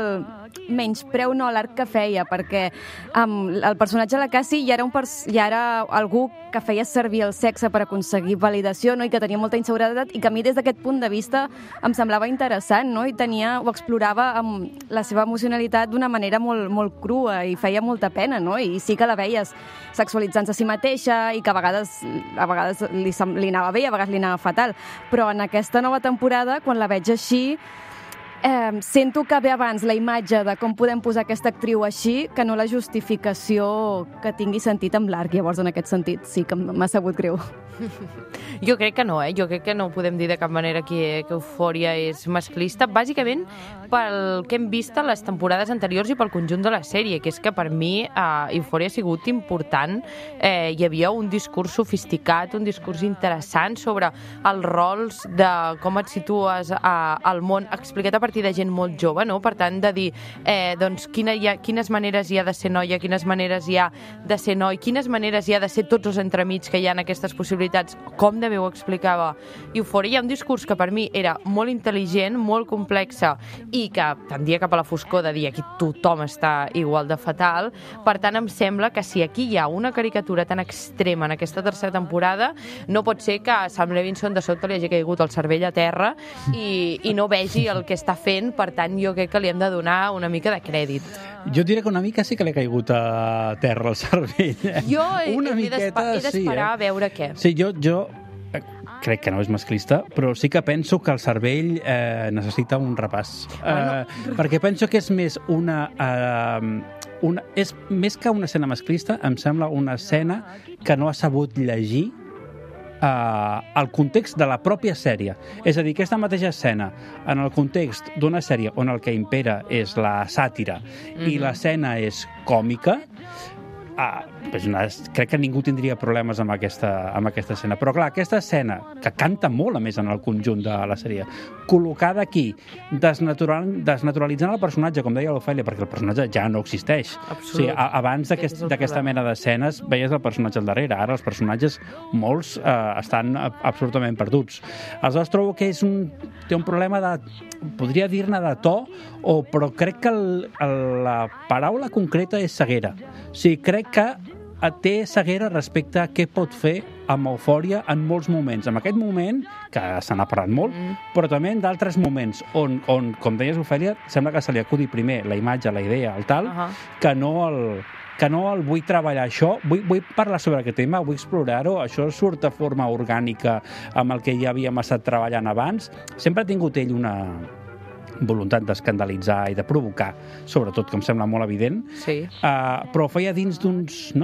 menyspreu no a l'arc que feia, perquè el personatge de la Cassie ja era algú que feia servir el sexe per aconseguir validació, no? I que tenia molta inseguretat, i que a mi des d'aquest punt de vista em semblava interessant, no? I ho explorava amb la seva emocionalitat d'una manera molt, molt crua, i feia molta pena, no? I sí que la veies sexualitzant-se a si mateixa, i que a vegades li anava bé i a vegades li anava fatal. Però en aquesta nova temporada, quan la veig així, sento que ve abans la imatge de com podem posar aquesta actriu així que no la justificació que tingui sentit amb l'arc. Llavors, en aquest sentit, sí que m'ha sabut greu. Jo crec que no, Jo crec que no podem dir de cap manera que Eufòria és masclista, bàsicament pel que hem vist a les temporades anteriors i pel conjunt de la sèrie, que és que per mi Eufòria ha sigut important. Hi havia un discurs sofisticat, un discurs interessant sobre els rols, de com et situes al món, explicat a partir de gent molt jove, no? Per tant, de dir doncs, quines maneres hi ha de ser noia, quines maneres hi ha de ser noi, quines maneres hi ha de ser tots els entremig que hi ha en aquestes possibilitats, com de bé ho explicava Eufòria. Hi ha un discurs que per mi era molt intel·ligent, molt complexa, i que tendia cap a la foscor de dir aquí tothom està igual de fatal. Per tant, em sembla que si aquí hi ha una caricatura tan extrema en aquesta tercera temporada, no pot ser que a Sam Levinson de sobte li hagi caigut el cervell a terra i no vegi el que està fent. Per tant, jo crec que li hem de donar una mica de crèdit. Jo diré que una mica sí que li ha caigut a terra el cervell. Jo he d'esperar a veure què. Sí, jo crec que no és masclista, però sí que penso que el cervell necessita un repàs. Perquè penso que és més és més que una escena masclista, em sembla una escena que no ha sabut llegir el context de la pròpia sèrie. És a dir, aquesta mateixa escena, en el context d'una sèrie on el que impera és la sàtira i l'escena és còmica, crec que ningú tindria problemes amb aquesta escena. Però clar, aquesta escena, que canta molt a més en el conjunt de la sèrie, col·locada aquí, desnaturalitzant el personatge, com deia l'Ofèlia, perquè el personatge ja no existeix. O sigui, abans d'aquesta mena d'escenes veies el personatge al darrere. Ara els personatges, molts, estan absolutament perduts. Aleshores trobo que té un problema podria dir-ne de to, però crec que la paraula concreta és ceguera. O sigui, crec que té ceguera respecte a què pot fer amb Eufòria en molts moments. En aquest moment, que se n'ha parlat molt, però també en d'altres moments on, com deies, Ofèlia, sembla que se li acudi primer la imatge, la idea, el tal, que no el vull treballar això, vull parlar sobre aquest tema, vull explorar-ho, això surt de forma orgànica amb el que ja havíem estat treballant abans. Sempre ha tingut ell una voluntat d'escandalitzar i de provocar, sobretot, que em sembla molt evident, però ho feia dins d'un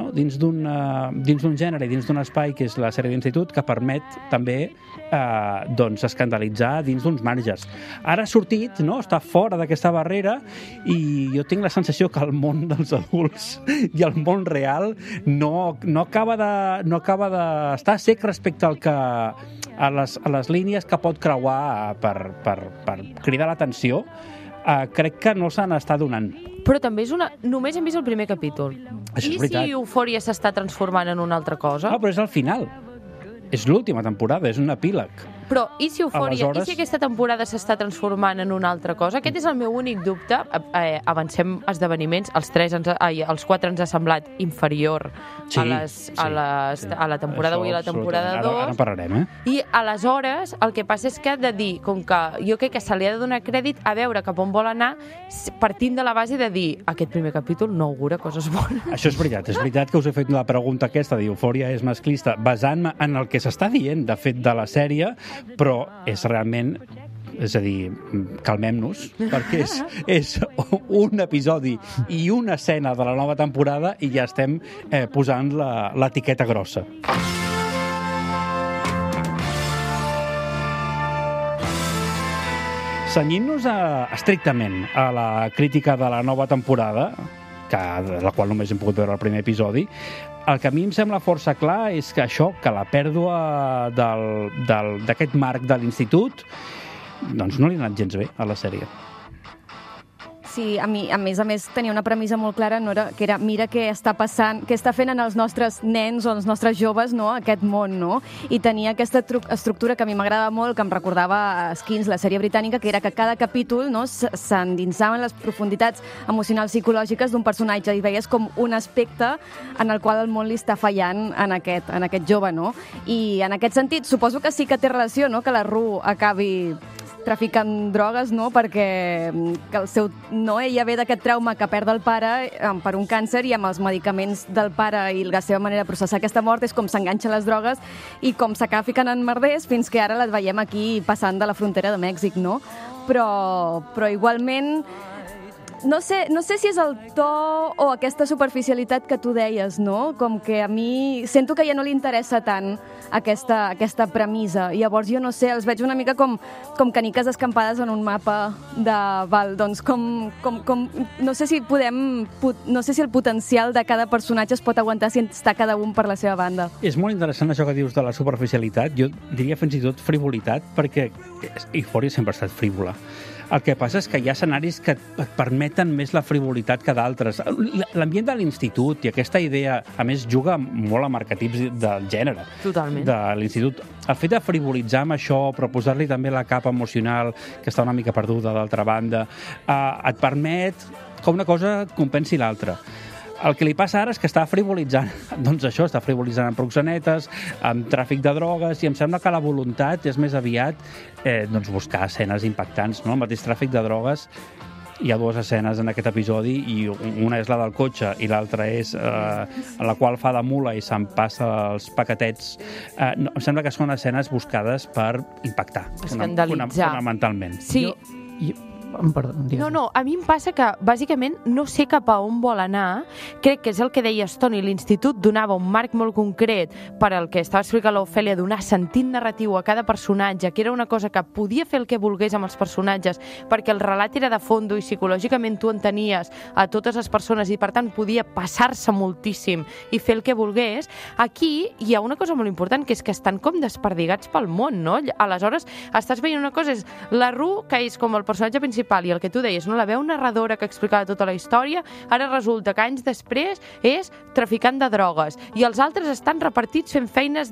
gènere i dins d'un espai que és la sèrie d'institut, que permet també escandalitzar dins d'uns marges. Ara ha sortit, està fora d'aquesta barrera, i jo tinc la sensació que el món dels adults i el món real no acaba d'estar sec respecte al que a les línies que pot creuar per cridar l'atenció. Crec que no se n'està donant. Però també només hem vist el primer capítol. Això és veritat. I si Eufòria s'està transformant en una altra cosa? Però és al final. És l'última temporada, és un epíleg. Però i si Eufòria, i si aquesta temporada s'està transformant en una altra cosa? Aquest és el meu únic dubte. Avancem esdeveniments. Els 4 ens ha semblat inferior a la temporada 1 i a la temporada 2. Ara en parlarem, I aleshores el que passa és que de dir, com que jo crec que se li ha de donar crèdit a veure cap on vol anar, partint de la base de dir aquest primer capítol no augura coses bones. Això és veritat que us he fet la pregunta aquesta d'Eufòria és masclista, basant-me en el que s'està dient, de fet, de la sèrie, però és realment, és a dir, calmem-nos, perquè és un episodi i una escena de la nova temporada i ja estem posant l'etiqueta grossa. Cenyint-nos estrictament a la crítica de la nova temporada, de la qual només hem pogut veure el primer episodi, el que a mi em sembla força clar és que que la pèrdua d'aquest marc de l'institut, doncs no li ha anat gens bé a la sèrie. Sí, a més a més, tenia una premissa molt clara, no era, que era mira què està passant, què està fent en els nostres nens o els nostres joves, no?, aquest món, no? I tenia aquesta estructura que a mi m'agradava molt, que em recordava Skins, la sèrie britànica, que era que cada capítol, no, s'endinsaven les profunditats emocionals psicològiques d'un personatge i veies com un aspecte en el qual el món li està fallant en aquest jove, no? I en aquest sentit, suposo que sí que té relació, no?, que la Rue acabi traficant drogues, no?, perquè ella ve d'aquest trauma que perd el pare per un càncer i amb els medicaments del pare i la seva manera de processar aquesta mort és com s'enganxa les drogues i com s'acaba ficant en merders fins que ara les veiem aquí passant de la frontera de Mèxic, no? Però igualment no sé si és el to o aquesta superficialitat que tu deies, no? Com que a mi sento que ja no li interessa tant aquesta premissa. I llavors jo no sé, els veig una mica com caniques escampades en un mapa de Val. Doncs no sé si el potencial de cada personatge es pot aguantar si està cada un per la seva banda. És molt interessant això que dius de la superficialitat. Jo diria fins i tot frivolitat, perquè Euphoria sempre ha estat frívola. El que passa és que hi ha escenaris que et permeten més la frivolitat que d'altres. L'ambient de l'institut i aquesta idea, a més, juga molt amb arquetips del gènere. Totalment. De l'institut. El fet de frivolitzar amb això, però posar-li també la capa emocional, que està una mica perduda d'altra banda, et permet que una cosa compensi l'altra. El que li passa ara és que està frivolitzant, doncs això, està frivolitzant amb proxenetes, amb tràfic de drogues, i em sembla que la voluntat és més aviat buscar escenes impactants, no? El mateix tràfic de drogues, hi ha dues escenes en aquest episodi, i una és la del cotxe i l'altra és en la qual fa de mula i se'n passa els paquetets. Em sembla que són escenes buscades per impactar, fonamentalment. Sí. Perdó, no, a mi em passa que, bàsicament, no sé cap a on vol anar. Crec que és el que deies, Toni, l'institut donava un marc molt concret per al que estava explicant l'Ofèlia, donar sentit narratiu a cada personatge, que era una cosa que podia fer el que volgués amb els personatges, perquè el relat era de fondo i psicològicament tu entenies a totes les persones i, per tant, podia passar-se moltíssim i fer el que volgués. Aquí hi ha una cosa molt important, que és que estan com desperdigats pel món, no? Aleshores, estàs veient una cosa, és la Rue, que és com el personatge principal, i el que tu deies, no? La veu narradora que explicava tota la història, ara resulta que anys després és traficant de drogues, i els altres estan repartits fent feines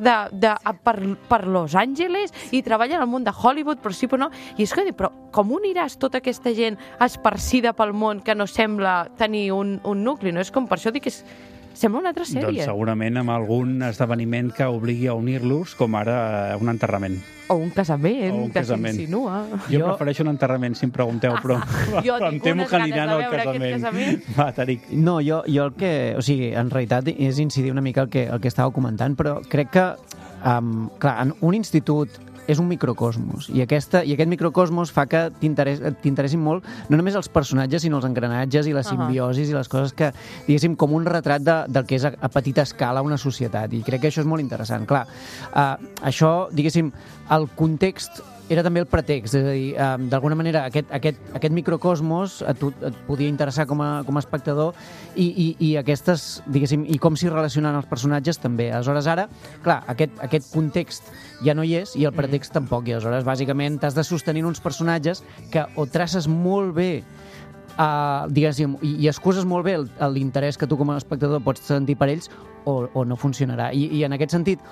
per Los Angeles i treballen al món de Hollywood, però sí, però no. I és que, però com uniràs tota aquesta gent esparcida pel món que no sembla tenir un nucli, no? És com, per això dic que sembla una altra sèrie. Doncs segurament amb algun esdeveniment que obligui a unir-los, com ara un enterrament. O un casament, que s'insinua. Jo prefereixo un enterrament, si em pregunteu, però em temo que aniran al casament. Va, Tariq. No, jo el que... O sigui, en realitat és incidir una mica el que estàveu comentant, però crec que, clar, en un institut és un microcosmos, i aquest microcosmos fa que t'interessin molt no només els personatges, sinó els engranatges i la simbiosis i les coses que, diguéssim, com un retrat del que és a petita escala una societat, i crec que això és molt interessant. Clar, això, diguéssim, el context era també el pretext, és a dir, d'alguna manera aquest microcosmos et podia interessar com a espectador i aquestes, diguéssim, i com s'hi relacionen els personatges també. Aleshores, ara, clar, aquest context ja no hi és i el pretext tampoc, i aleshores, bàsicament, t'has de sostenir uns personatges que o traces molt bé diguéssim, i excuses molt bé l'interès que tu com a espectador pots sentir per ells, o no funcionarà. I en aquest sentit,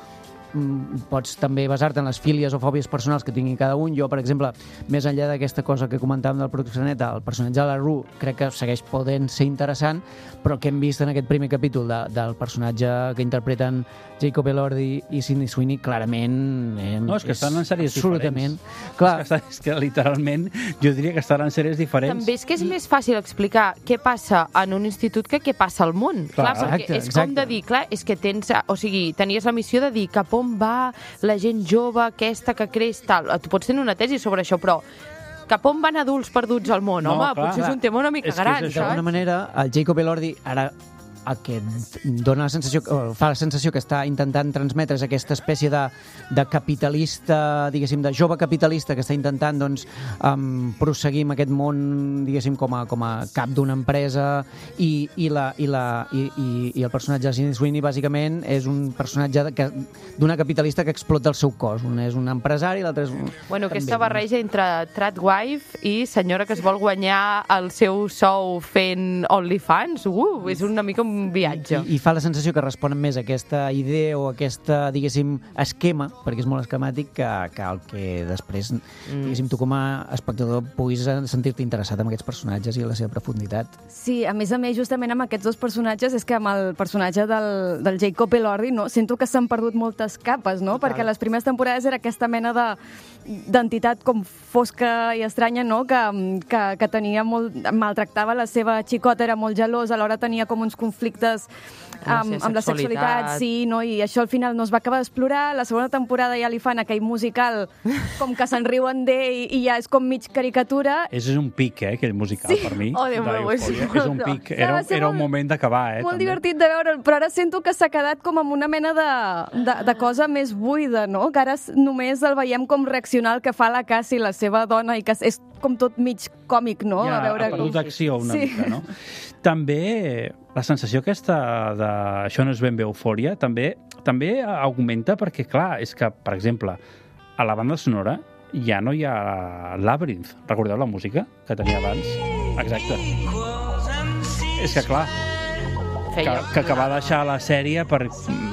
pots també basar-te en les fílies o fòbies personals que tingui cada un. Jo, per exemple, més enllà d'aquesta cosa que comentàvem del proxeneta, el personatge de la Rue crec que segueix podent ser interessant, però el que hem vist en aquest primer capítol del personatge que interpreten Jacob Elordi i Sydney Sweeney, clarament... No, és que estan en sèries absolutament diferents. Clar. És que literalment jo diria que estan en sèries diferents. També és que és més fàcil explicar què passa en un institut que què passa al món. Clar, perquè és com de dir, clar, és que tenies la missió de dir cap on va la gent jove, aquesta que creix, tal. Tu pots tenir una tesi sobre això, però cap on van adults perduts al món, home? Potser és un tema una mica gran, saps? D'alguna manera, el Jacob Elordi, ara dona la sensació, fa la sensació que està intentant transmetre aquesta espècie de capitalista, diguéssim, de jove capitalista que està intentant doncs, prosseguir amb aquest món, diguéssim, com a cap d'una empresa i el personatge de Sydney Sweeney bàsicament és un personatge d'una capitalista que explota el seu cos. Un és un empresari, l'altre és un... Bueno, aquesta barreja entre tradwife i senyora que es vol guanyar el seu sou fent OnlyFans, és una mica un viatge. I fa la sensació que responen més a aquesta idea o a aquesta, diguéssim, esquema, perquè és molt esquemàtic, que el que després, diguéssim, tu com a espectador puguis sentir-te interessat en aquests personatges i la seva profunditat. Sí, a més, justament amb aquests dos personatges, és que amb el personatge del Jacob Elordi, no? Sento que s'han perdut moltes capes, no? Perquè les primeres temporades era aquesta mena d'entitat com fosca i estranya, no? Que tenia maltractava la seva xicota, era molt gelós, alhora tenia com uns conflictes amb la sexualitat, sí, no? I això al final no es va acabar d'explorar. La segona temporada ja li fan aquell musical com que se'n riuen d'ell i ja és com mig caricatura. És un pic, aquell musical, per mi. Oh, Déu meu, és un pic. Era un moment d'acabar, molt divertit de veure'l, però ara sento que s'ha quedat com amb una mena de cosa més buida, no? Que ara només el veiem com reaccionar al que fa la Cassie, la seva dona, i que és com tot mig còmic, no? Ja, ha perdut d'acció una mica, no? També la sensació aquesta de això no és ben bé eufòria, també augmenta perquè, clar, és que, per exemple, a la banda sonora ja no hi ha Labyrinth. Recordeu la música que tenia abans? Exacte. És que, clar, que va deixar la sèrie per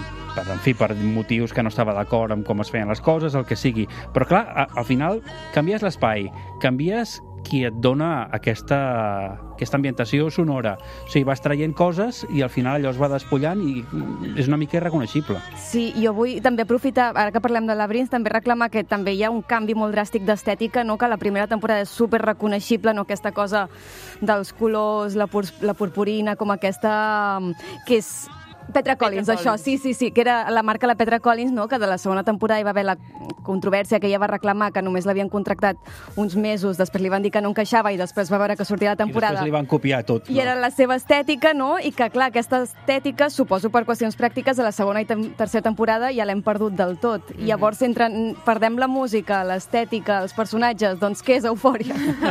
motius que no estava d'acord amb com es feien les coses, el que sigui. Però, clar, al final canvies l'espai, canvies qui et dona aquesta ambientació sonora. O sigui, vas traient coses i al final allò es va despullant i és una mica irreconeixible. Sí, jo vull també aprofitar, ara que parlem de Labyrinth, també reclamar que també hi ha un canvi molt dràstic d'estètica, no? Que la primera temporada és super reconeixible, no? Aquesta cosa dels colors, la purpurina, com aquesta... que és Petra Collins, això, sí, que era la marca la Petra Collins, no? Que de la segona temporada hi va haver la controvèrsia que ella va reclamar que només l'havien contractat uns mesos, després li van dir que no encaixava i després va veure que sortia la temporada. I després li van copiar tot. I era la seva estètica, no? I que, clar, aquesta estètica, suposo per qüestions pràctiques, a la segona i tercera temporada ja l'hem perdut del tot. I llavors, perdem la música, l'estètica, els personatges, doncs què és eufòria?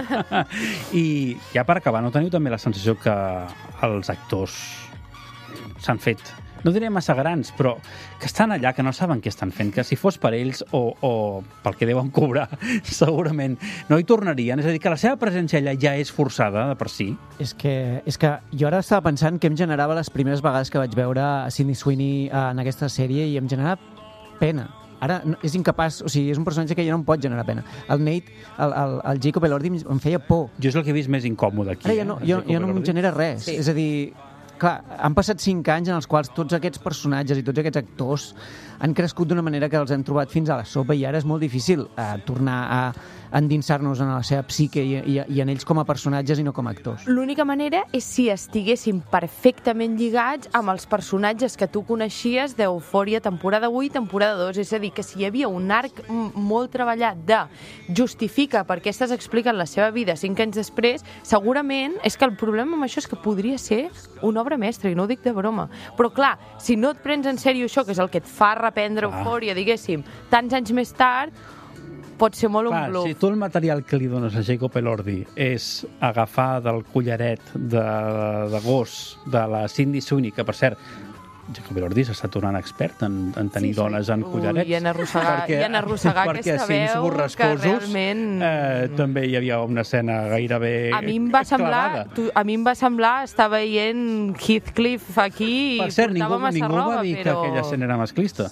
I ja per acabar, no teniu també la sensació que els actors s'han fet, no diré massa grans, però que estan allà, que no saben què estan fent, que si fos per ells o pel que deuen cobrar, segurament no hi tornarien. És a dir, que la seva presència allà ja és forçada de per si. És que jo ara estava pensant que em generava les primeres vegades que vaig veure a Sydney Sweeney en aquesta sèrie i em generava pena. Ara és incapaç, o sigui, és un personatge que ja no em pot generar pena. El Nate, el Jacob Elordi em feia por. Jo és el que he vist més incòmode aquí. Ara ja no em genera res. Sí. És a dir, clar, han passat 5 anys en els quals tots aquests personatges i tots aquests actors han crescut d'una manera que els hem trobat fins a la sopa i ara és molt difícil tornar a endinsar-nos en la seva psique i en ells com a personatges i no com a actors. L'única manera és si estiguessin perfectament lligats amb els personatges que tu coneixies d'Eufòria temporada 1 i temporada 2. És a dir, que si hi havia un arc molt treballat de justifica per què estàs explicant la seva vida 5 anys després, segurament és que el problema amb això és que podria ser una obra mestra, i no ho dic de broma. Però clar, si no et prens en sèrio això, que és el que et fa reprendre Eufòria, diguéssim, tants anys més tard, pot ser molt un bluff. Si tu el material que li dones a Jacob Elordi és agafar del collaret de gos de la Sydney Sweeney, que per cert, Jacob Elordi s'està tornant expert en tenir dones en collarets. I en arrossegar aquesta veu que realment... també hi havia una escena gairebé clavada. A mi em va semblar estar veient Heathcliff aquí i portava massa roba, ningú va dir que aquella escena era masclista.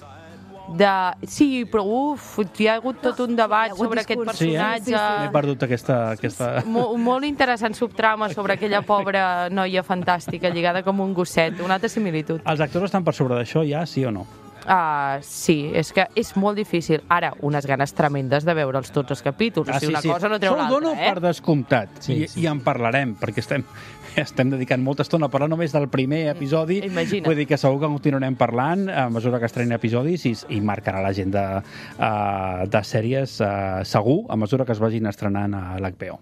Sí, però hi ha hagut tot un debat sobre aquest personatge. Sí, m'he perdut aquesta... Molt interessant subtrama sobre aquella pobra noia fantàstica lligada com un gosset, una altra similitud. Els actors estan per sobre d'això ja, sí o no? Sí, és que és molt difícil. Ara, unes ganes tremendes de veure'ls tots els capítols. O sigui, una cosa no treu l'altra. Això ho dono per descomptat. I en parlarem, perquè estem dedicant molta estona a parlar només del primer episodi. Imagina't. Vull dir que segur que continuarem parlant a mesura que estreni episodis i marcarà l'agenda de sèries segur a mesura que es vagin estrenant a l'HBO.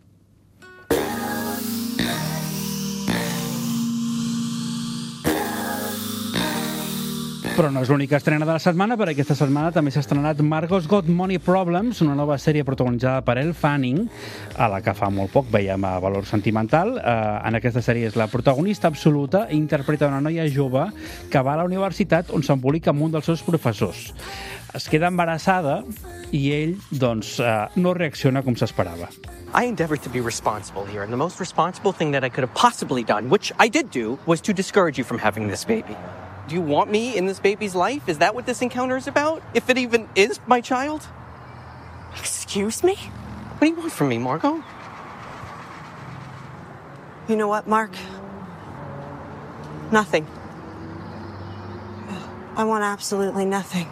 Però no és l'única estrena de la setmana, perquè aquesta setmana també s'ha estrenat Margot's Got Money Problems, una nova sèrie protagonitzada per Elle Fanning, a la que fa molt poc veiem a Valor Sentimental. En aquesta sèrie és la protagonista absoluta i interpreta una noia jove que va a la universitat on s'embolica amb un dels seus professors. Es queda embarassada i ell, doncs, no reacciona com s'esperava. I endeavored to be responsible here, and the most responsible thing that I could have possibly done, which I did do, was to discourage you from having this baby. Do you want me in this baby's life? Is that what this encounter is about? If it even is my child? Excuse me? What do you want from me, Margot? You know what, Mark? Nothing. I want absolutely nothing.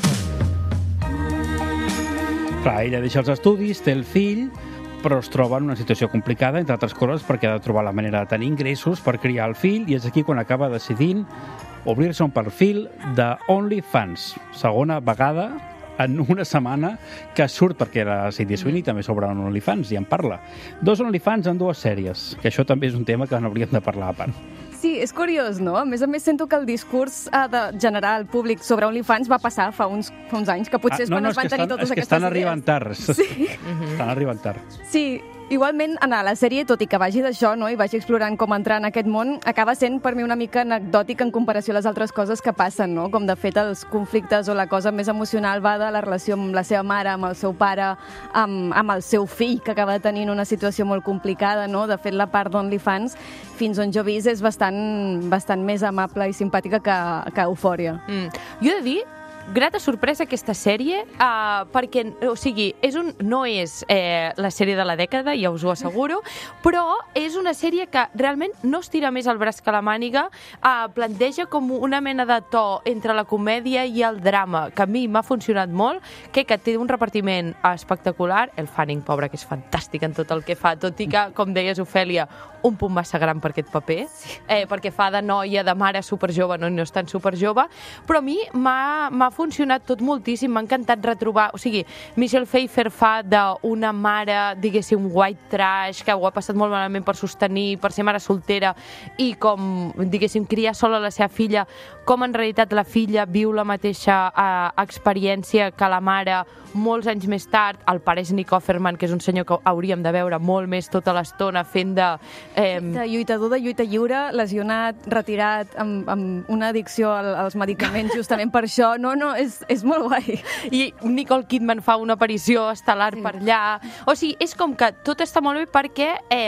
Clar, ella deixa els estudis, té el fill, però es troba en una situació complicada, entre altres coses, perquè ha de trobar la manera de tenir ingressos per criar el fill, i és aquí quan acaba decidint obrir-se un perfil de OnlyFans. Segona vegada en una setmana que surt, perquè la Sydney Sweeney també s'obre un OnlyFans i en parla. 2 OnlyFans en 2 sèries, que això també és un tema que n'hauríem de parlar a part. Sí, és curiós, no? A més, sento que el discurs de generar al públic sobre OnlyFans va passar fa uns anys, que potser és quan es van tenir totes aquestes idees. És que estan arribant tard. Sí. Estan arribant tard. Sí, igualment, a la sèrie, tot i que vagi d'això, no, i vagi explorant com entrar en aquest món, acaba sent per mi una mica anecdòtic en comparació a les altres coses que passen, no? Com, de fet, els conflictes o la cosa més emocional va de la relació amb la seva mare, amb el seu pare, amb el seu fill, que acaba tenint una situació molt complicada, no? De fet, la part d'OnlyFans, fins on jo he vist, és bastant més amable i simpàtica que Eufòria. Jo he de dir, grata sorpresa aquesta sèrie, perquè, o sigui, no és la sèrie de la dècada, ja us ho asseguro, però és una sèrie que realment no es tira més el braç que la màniga, planteja com una mena de to entre la comèdia i el drama, que a mi m'ha funcionat molt, que té un repartiment espectacular, el Fanning, pobre, que és fantàstic en tot el que fa, tot i que, com deies, Ofèlia, un punt massa gran per aquest paper, perquè fa de noia, de mare superjove, no és tan superjove, però a mi m'ha funcionat tot moltíssim, m'ha encantat retrobar, o sigui, Michelle Pfeiffer fa d'una mare, diguéssim, white trash, que ho ha passat molt malament per sostenir, per ser mare soltera i com, diguéssim, criar sola la seva filla, com en realitat la filla viu la mateixa experiència que la mare molts anys més tard. El pare és Nick Offerman, que és un senyor que hauríem de veure molt més tota l'estona fent de lluitador de lluita lliure, lesionat, retirat, amb una addicció als medicaments justament per això. No, és molt guai. I Nicole Kidman fa una aparició estel·lar per allà. O sigui, és com que tot està molt bé perquè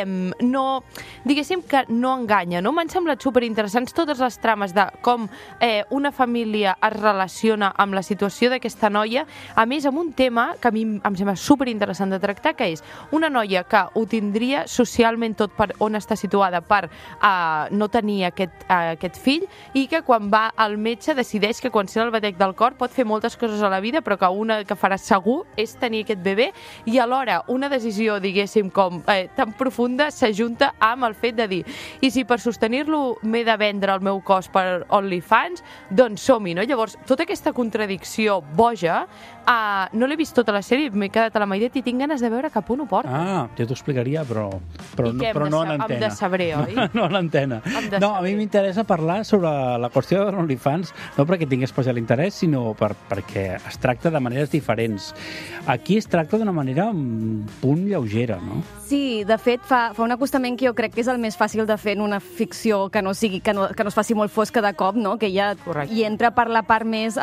diguéssim que no enganya, no? M'han semblat superinteressants totes les trames de com una família es relaciona amb la situació d'aquesta noia, a més amb un tema que a mi em sembla superinteressant de tractar, que és una noia que ho tindria socialment tot per on està situada per no tenir aquest fill, i que quan va al metge decideix que quan sent el batec del cor pot fer moltes coses a la vida, però que una que farà segur és tenir aquest bebè, i alhora una decisió, diguéssim, com tan profunda s'ajunta amb el fet de dir, i si per sostenir-lo m'he de vendre el meu cos per OnlyFans, doncs som-hi, no? Llavors, tota aquesta contradicció boja, no l'he vist tota la sèrie, m'he quedat a la meitat i tinc ganes de veure cap on ho porta. Jo t'ho explicaria, però no a l'antena. Em decebré, oi? No a l'antena. No, a mi m'interessa parlar sobre la qüestió de l'OnlyFans, no perquè tingui especial interès, sinó perquè es tracta de maneres diferents. Aquí es tracta d'una manera un punt lleugera, no? Sí, de fet, fa un acostament que jo crec que és el més fàcil de fer en una ficció que no es faci molt fosca de cop, no? Que ja hi entra per la part més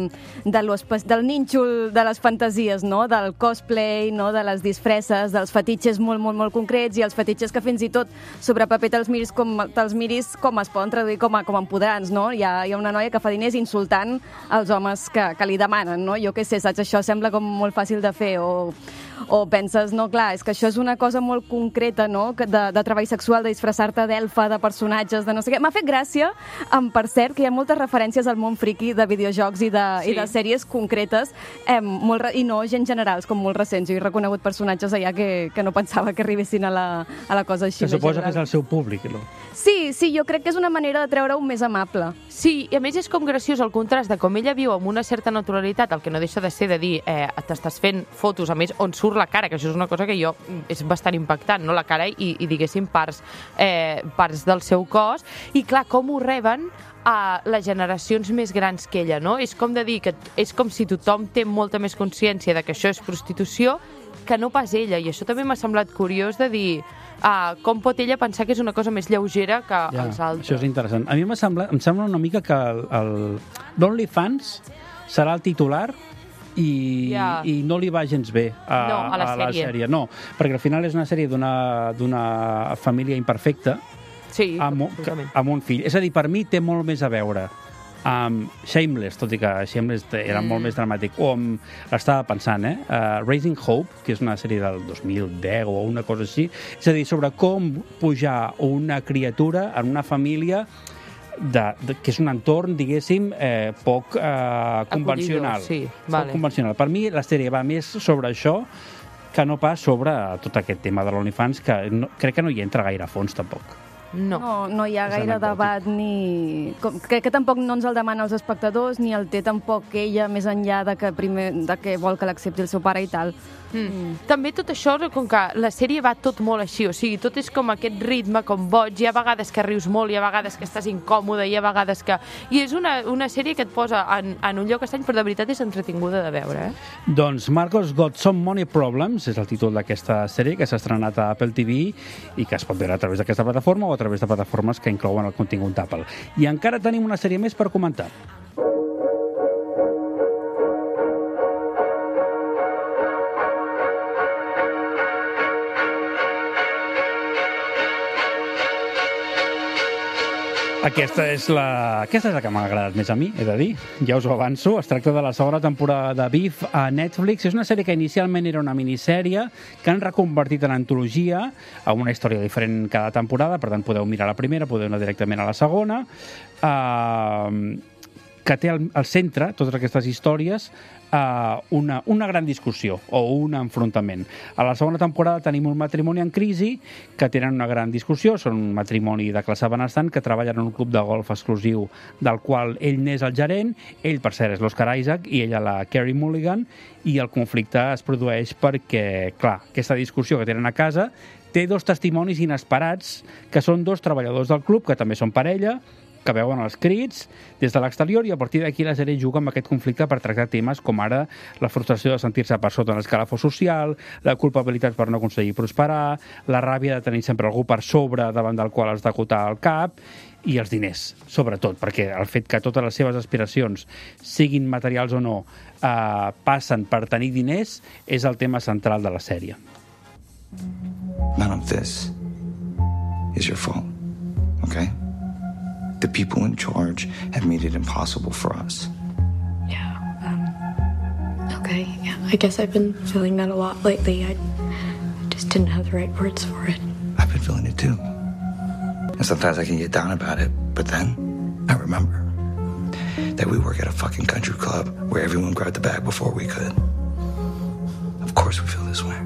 del nínxol de les fantasies, no? Del cosplay, no? De les disfresses, dels fetitxes molt, molt, molt concrets, i els fetitxes que fins i tot sobre paper te'ls miris com es poden traduir com empoderants, no? Hi ha una noia que fa diners insultant els homes que li demanen, no? Jo què sé, saps? Això sembla com molt fàcil de fer, o penses, no, clar, és que això és una cosa molt concreta, no? De treball sexual, de disfressar-te d'elfa, de personatges, de no sé què. M'ha fet gràcia, per cert, que hi ha moltes referències al món friki de videojocs i de sèries concretes, i no gens generals, com molt recents. Jo he reconegut personatges allà que no pensava que arribessin a la cosa així. Se suposa que és el seu públic, no? Sí, jo crec que és una manera de treure-ho més amable. Sí, i a més és com graciós el contrast de com ella viu amb una certa naturalitat, el que no deixa de ser de dir t'estàs fent fotos, a més, on surt la cara, que això és una cosa que és bastant impactant, no? La cara i diguéssim, parts del seu cos, i clar, com ho reben a les generacions més grans que ella, no? És com de dir que és com si tothom té molta més consciència de que això és prostitució que no pas ella, i això també m'ha semblat curiós de dir com pot ella pensar que és una cosa més lleugera que els altres. Això és interessant. A mi em sembla una mica que l'OnlyFans serà el titular i no li va gens bé a la sèrie. No, perquè al final és una sèrie d'una família imperfecta amb un fill. És a dir, per mi té molt més a veure amb Shameless, tot i que Shameless era molt més dramàtic, o estava pensant, Raising Hope, que és una sèrie del 2010 o una cosa així, és a dir, sobre com pujar una criatura en una família que és un entorn, diguéssim, poc convencional. Poc convencional. Per mi la sèrie va més sobre això que no pas sobre tot aquest tema de l'OnlyFans, que crec que no hi entra gaire a fons, tampoc. No hi ha gaire debat crec que tampoc no ens el demana els espectadors ni el té tampoc ella, més enllà de que vol que l'accepti el seu pare i tal. També tot això, com que la sèrie va tot molt així, o sigui, tot és com aquest ritme com boig, hi ha vegades que rius molt, hi ha vegades que estàs incòmode, hi ha vegades que... I és una sèrie que et posa en un lloc estrany, però de veritat és entretinguda de veure, Doncs Marcos Got Some Money Problems és el títol d'aquesta sèrie que s'ha estrenat a Apple TV i que es pot veure a través d'aquesta plataforma o a través de plataformes que inclouen el contingut d'Apple. I encara tenim una sèrie més per comentar. Aquesta és la que m'ha agradat més a mi, he de dir. Ja us ho avanço. Es tracta de la segona temporada de Beef a Netflix. És una sèrie que inicialment era una minissèrie que han reconvertit en antologia, amb una història diferent cada temporada, per tant podeu mirar la primera, podeu anar directament a la segona, que té al centre, totes aquestes històries, una gran discussió o un enfrontament. A la segona temporada tenim un matrimoni en crisi que tenen una gran discussió, són un matrimoni de classe benestant que treballen en un club de golf exclusiu del qual ell n'és el gerent, ell per cert és l'Oscar Isaac i ella la Carey Mulligan, i el conflicte es produeix perquè, clar, aquesta discussió que tenen a casa té dos testimonis inesperats que són dos treballadors del club que també són parella, que veuen els crits des de l'exterior, i a partir d'aquí la sèrie juga amb aquest conflicte per tractar temes com ara la frustració de sentir-se per sota en l'escalafó social, la culpabilitat per no aconseguir prosperar, la ràbia de tenir sempre algú per sobre davant del qual has d'acotar el cap, i els diners, sobretot, perquè el fet que totes les seves aspiracions, siguin materials o no, passen per tenir diners, és el tema central de la sèrie. None of this is your fault, okay? The people in charge have made it impossible for us. Okay, yeah. I guess I've been feeling that a lot lately. I just didn't have the right words for it. I've been feeling it too. And sometimes I can get down about it, but then I remember that we work at a fucking country club where everyone grabbed the bag before we could. Of course we feel this way.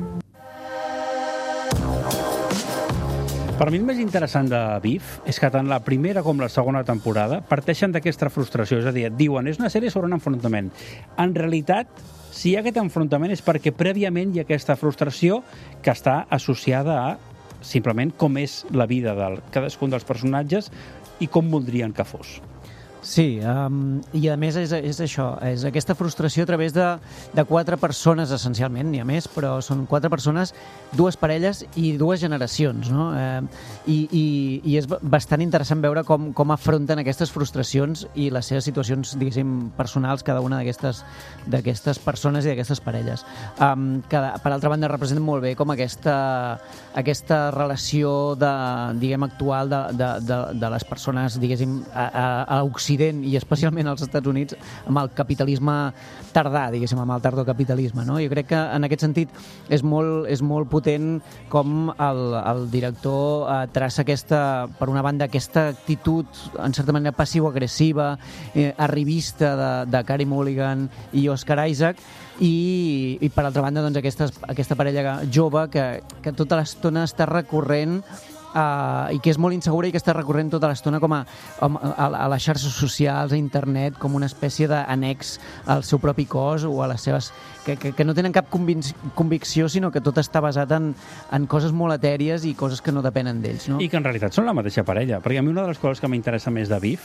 Per mi el més interessant de Beef és que tant la primera com la segona temporada parteixen d'aquesta frustració, és a dir, et diuen, és una sèrie sobre un enfrontament. En realitat, si hi ha aquest enfrontament és perquè prèviament hi ha aquesta frustració que està associada a simplement com és la vida de cadascun dels personatges i com voldrien que fos. Sí, i a més és això, és aquesta frustració a través de quatre persones essencialment, n'hi ha més, però són quatre persones, dues parelles i dues generacions, no? I és bastant interessant veure com afronten aquestes frustracions i les seves situacions, diguéssim, personals, cada una d'aquestes persones i d'aquestes parelles. Que, per altra banda, representen molt bé com aquesta relació diguem, actual de les persones, diguéssim, a Occident i especialment als Estats Units amb el capitalisme tardà, diguéssim, amb el tardocapitalisme, no? Jo crec que en aquest sentit és molt potent com el director traça per una banda aquesta actitud en certa manera passiu-agressiva, arribista de Carey Mulligan i Oscar Isaac, i per altra banda doncs, aquesta parella jove que tota l'estona està recorrent i que és molt insegura i que està recorrent tota l'estona com a les xarxes socials, a internet, com una espècie d'annex al seu propi cos o a les seves... que no tenen cap convicció, sinó que tot està basat en coses molt etèries i coses que no depenen d'ells, no? I que en realitat són la mateixa parella, perquè a mi una de les coses que m'interessa més de Beef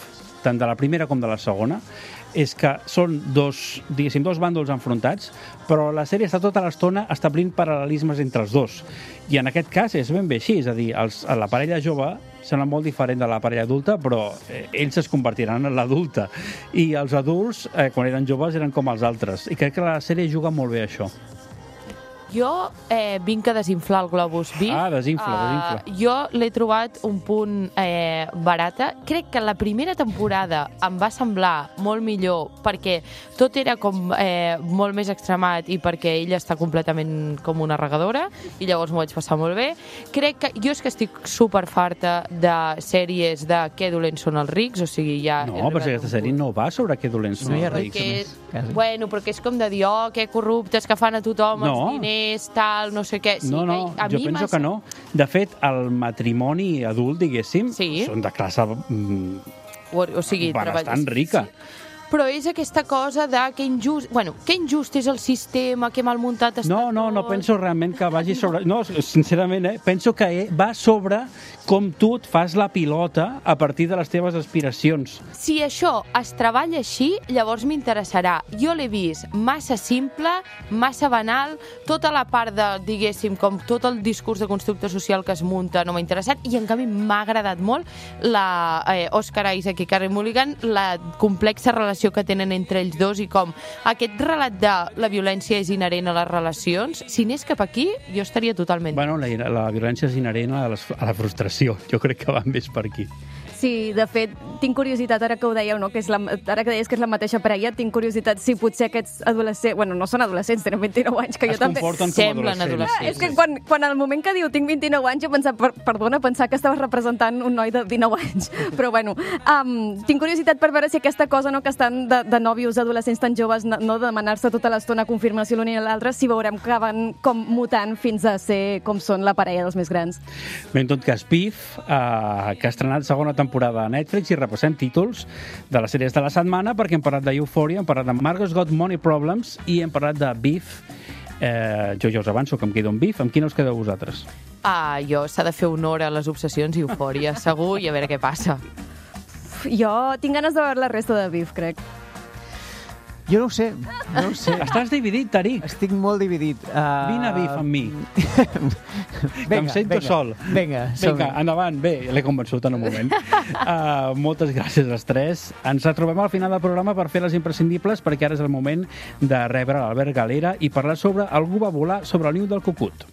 tant de la primera com de la segona, és que són dos bàndols enfrontats, però la sèrie està tota l'estona establint paral·lelismes entre els dos. I en aquest cas és ben bé així, és a dir, la parella jove sembla molt diferent de la parella adulta, però ells es convertiran en l'adulta. I els adults, quan eren joves, eren com els altres. I crec que la sèrie juga molt bé a això. Jo vinc a desinflar el globus VIP. Desinfla. Jo l'he trobat un punt barata. Crec que la primera temporada em va semblar molt millor perquè tot era com molt més extremat i perquè ella està completament com una regadora i llavors m'ho vaig passar molt bé. Crec que jo és que estic superfarta de sèries de que dolents són els rics, o sigui, ja... No, però aquesta sèrie no va sobre que dolents són els rics. Bueno, perquè és com de dir, que corruptes que fan a tothom els diners, tal, no sé què. Sí, no, jo penso que no. De fet, el matrimoni adult, diguéssim, són de classe bastant rica. Sí. Però és aquesta cosa de que injust... Bueno, que injust és el sistema, que mal muntat està tot. No penso realment que vagi sobre... No, sincerament, penso que va sobre com tu et fas la pilota a partir de les teves aspiracions. Si això es treballa així, llavors m'interessarà. Jo l'he vist massa simple, massa banal, tota la part de, diguéssim, com tot el discurs de constructe social que es munta no m'ha interessat, i en canvi m'ha agradat molt la Oscar Isaac i Carey Mulligan, la complexa relació que tenen entre ells dos i com aquest relat de la violència és inherent a les relacions, si anés cap aquí, jo estaria totalment... Bueno, la violència és inherent a la frustració. Jo crec que van més per aquí. Sí, de fet, tinc curiositat, ara que ho dèieu, no? Ara que deies que és la mateixa parella, tinc curiositat si potser aquests adolescents... Bueno, no són adolescents, tenen 29 anys, que jo també... Es comporten com adolescents. És que quan al moment que diu tinc 29 anys, jo pensava, pensar que estaves representant un noi de 19 anys. Però bueno, tinc curiositat per veure si aquesta cosa, no, que estan de nòvios adolescents tan joves, no de demanar-se tota l'estona confirmació l'un i l'altre, si veurem que van com mutant fins a ser com són la parella dels més grans. Bé, en tot cas, Beef, que ha estrenat segona temporada a Netflix, i repassem títols de les sèries de la setmana, perquè hem parlat de Euphoria, hem parlat de Margot's Got Money Problems i hem parlat de Beef. Jo ja us avanço que em quedo amb Beef. Amb quina us quedeu vosaltres? Jo s'ha de fer honor a les obsessions i Euphoria, segur, i a veure què passa. Jo tinc ganes de veure la resta de Beef, crec. Jo no ho sé. Estàs dividit, Tariq. Estic molt dividit. Vine a Beef amb mi. Em sento sol. Vinga, endavant. Bé, l'he convençut en un moment. Moltes gràcies als tres. Ens retrobem al final del programa per fer les imprescindibles, perquè ara és el moment de rebre l'Albert Galera i parlar sobre Algú va volar sobre el niu del cucut.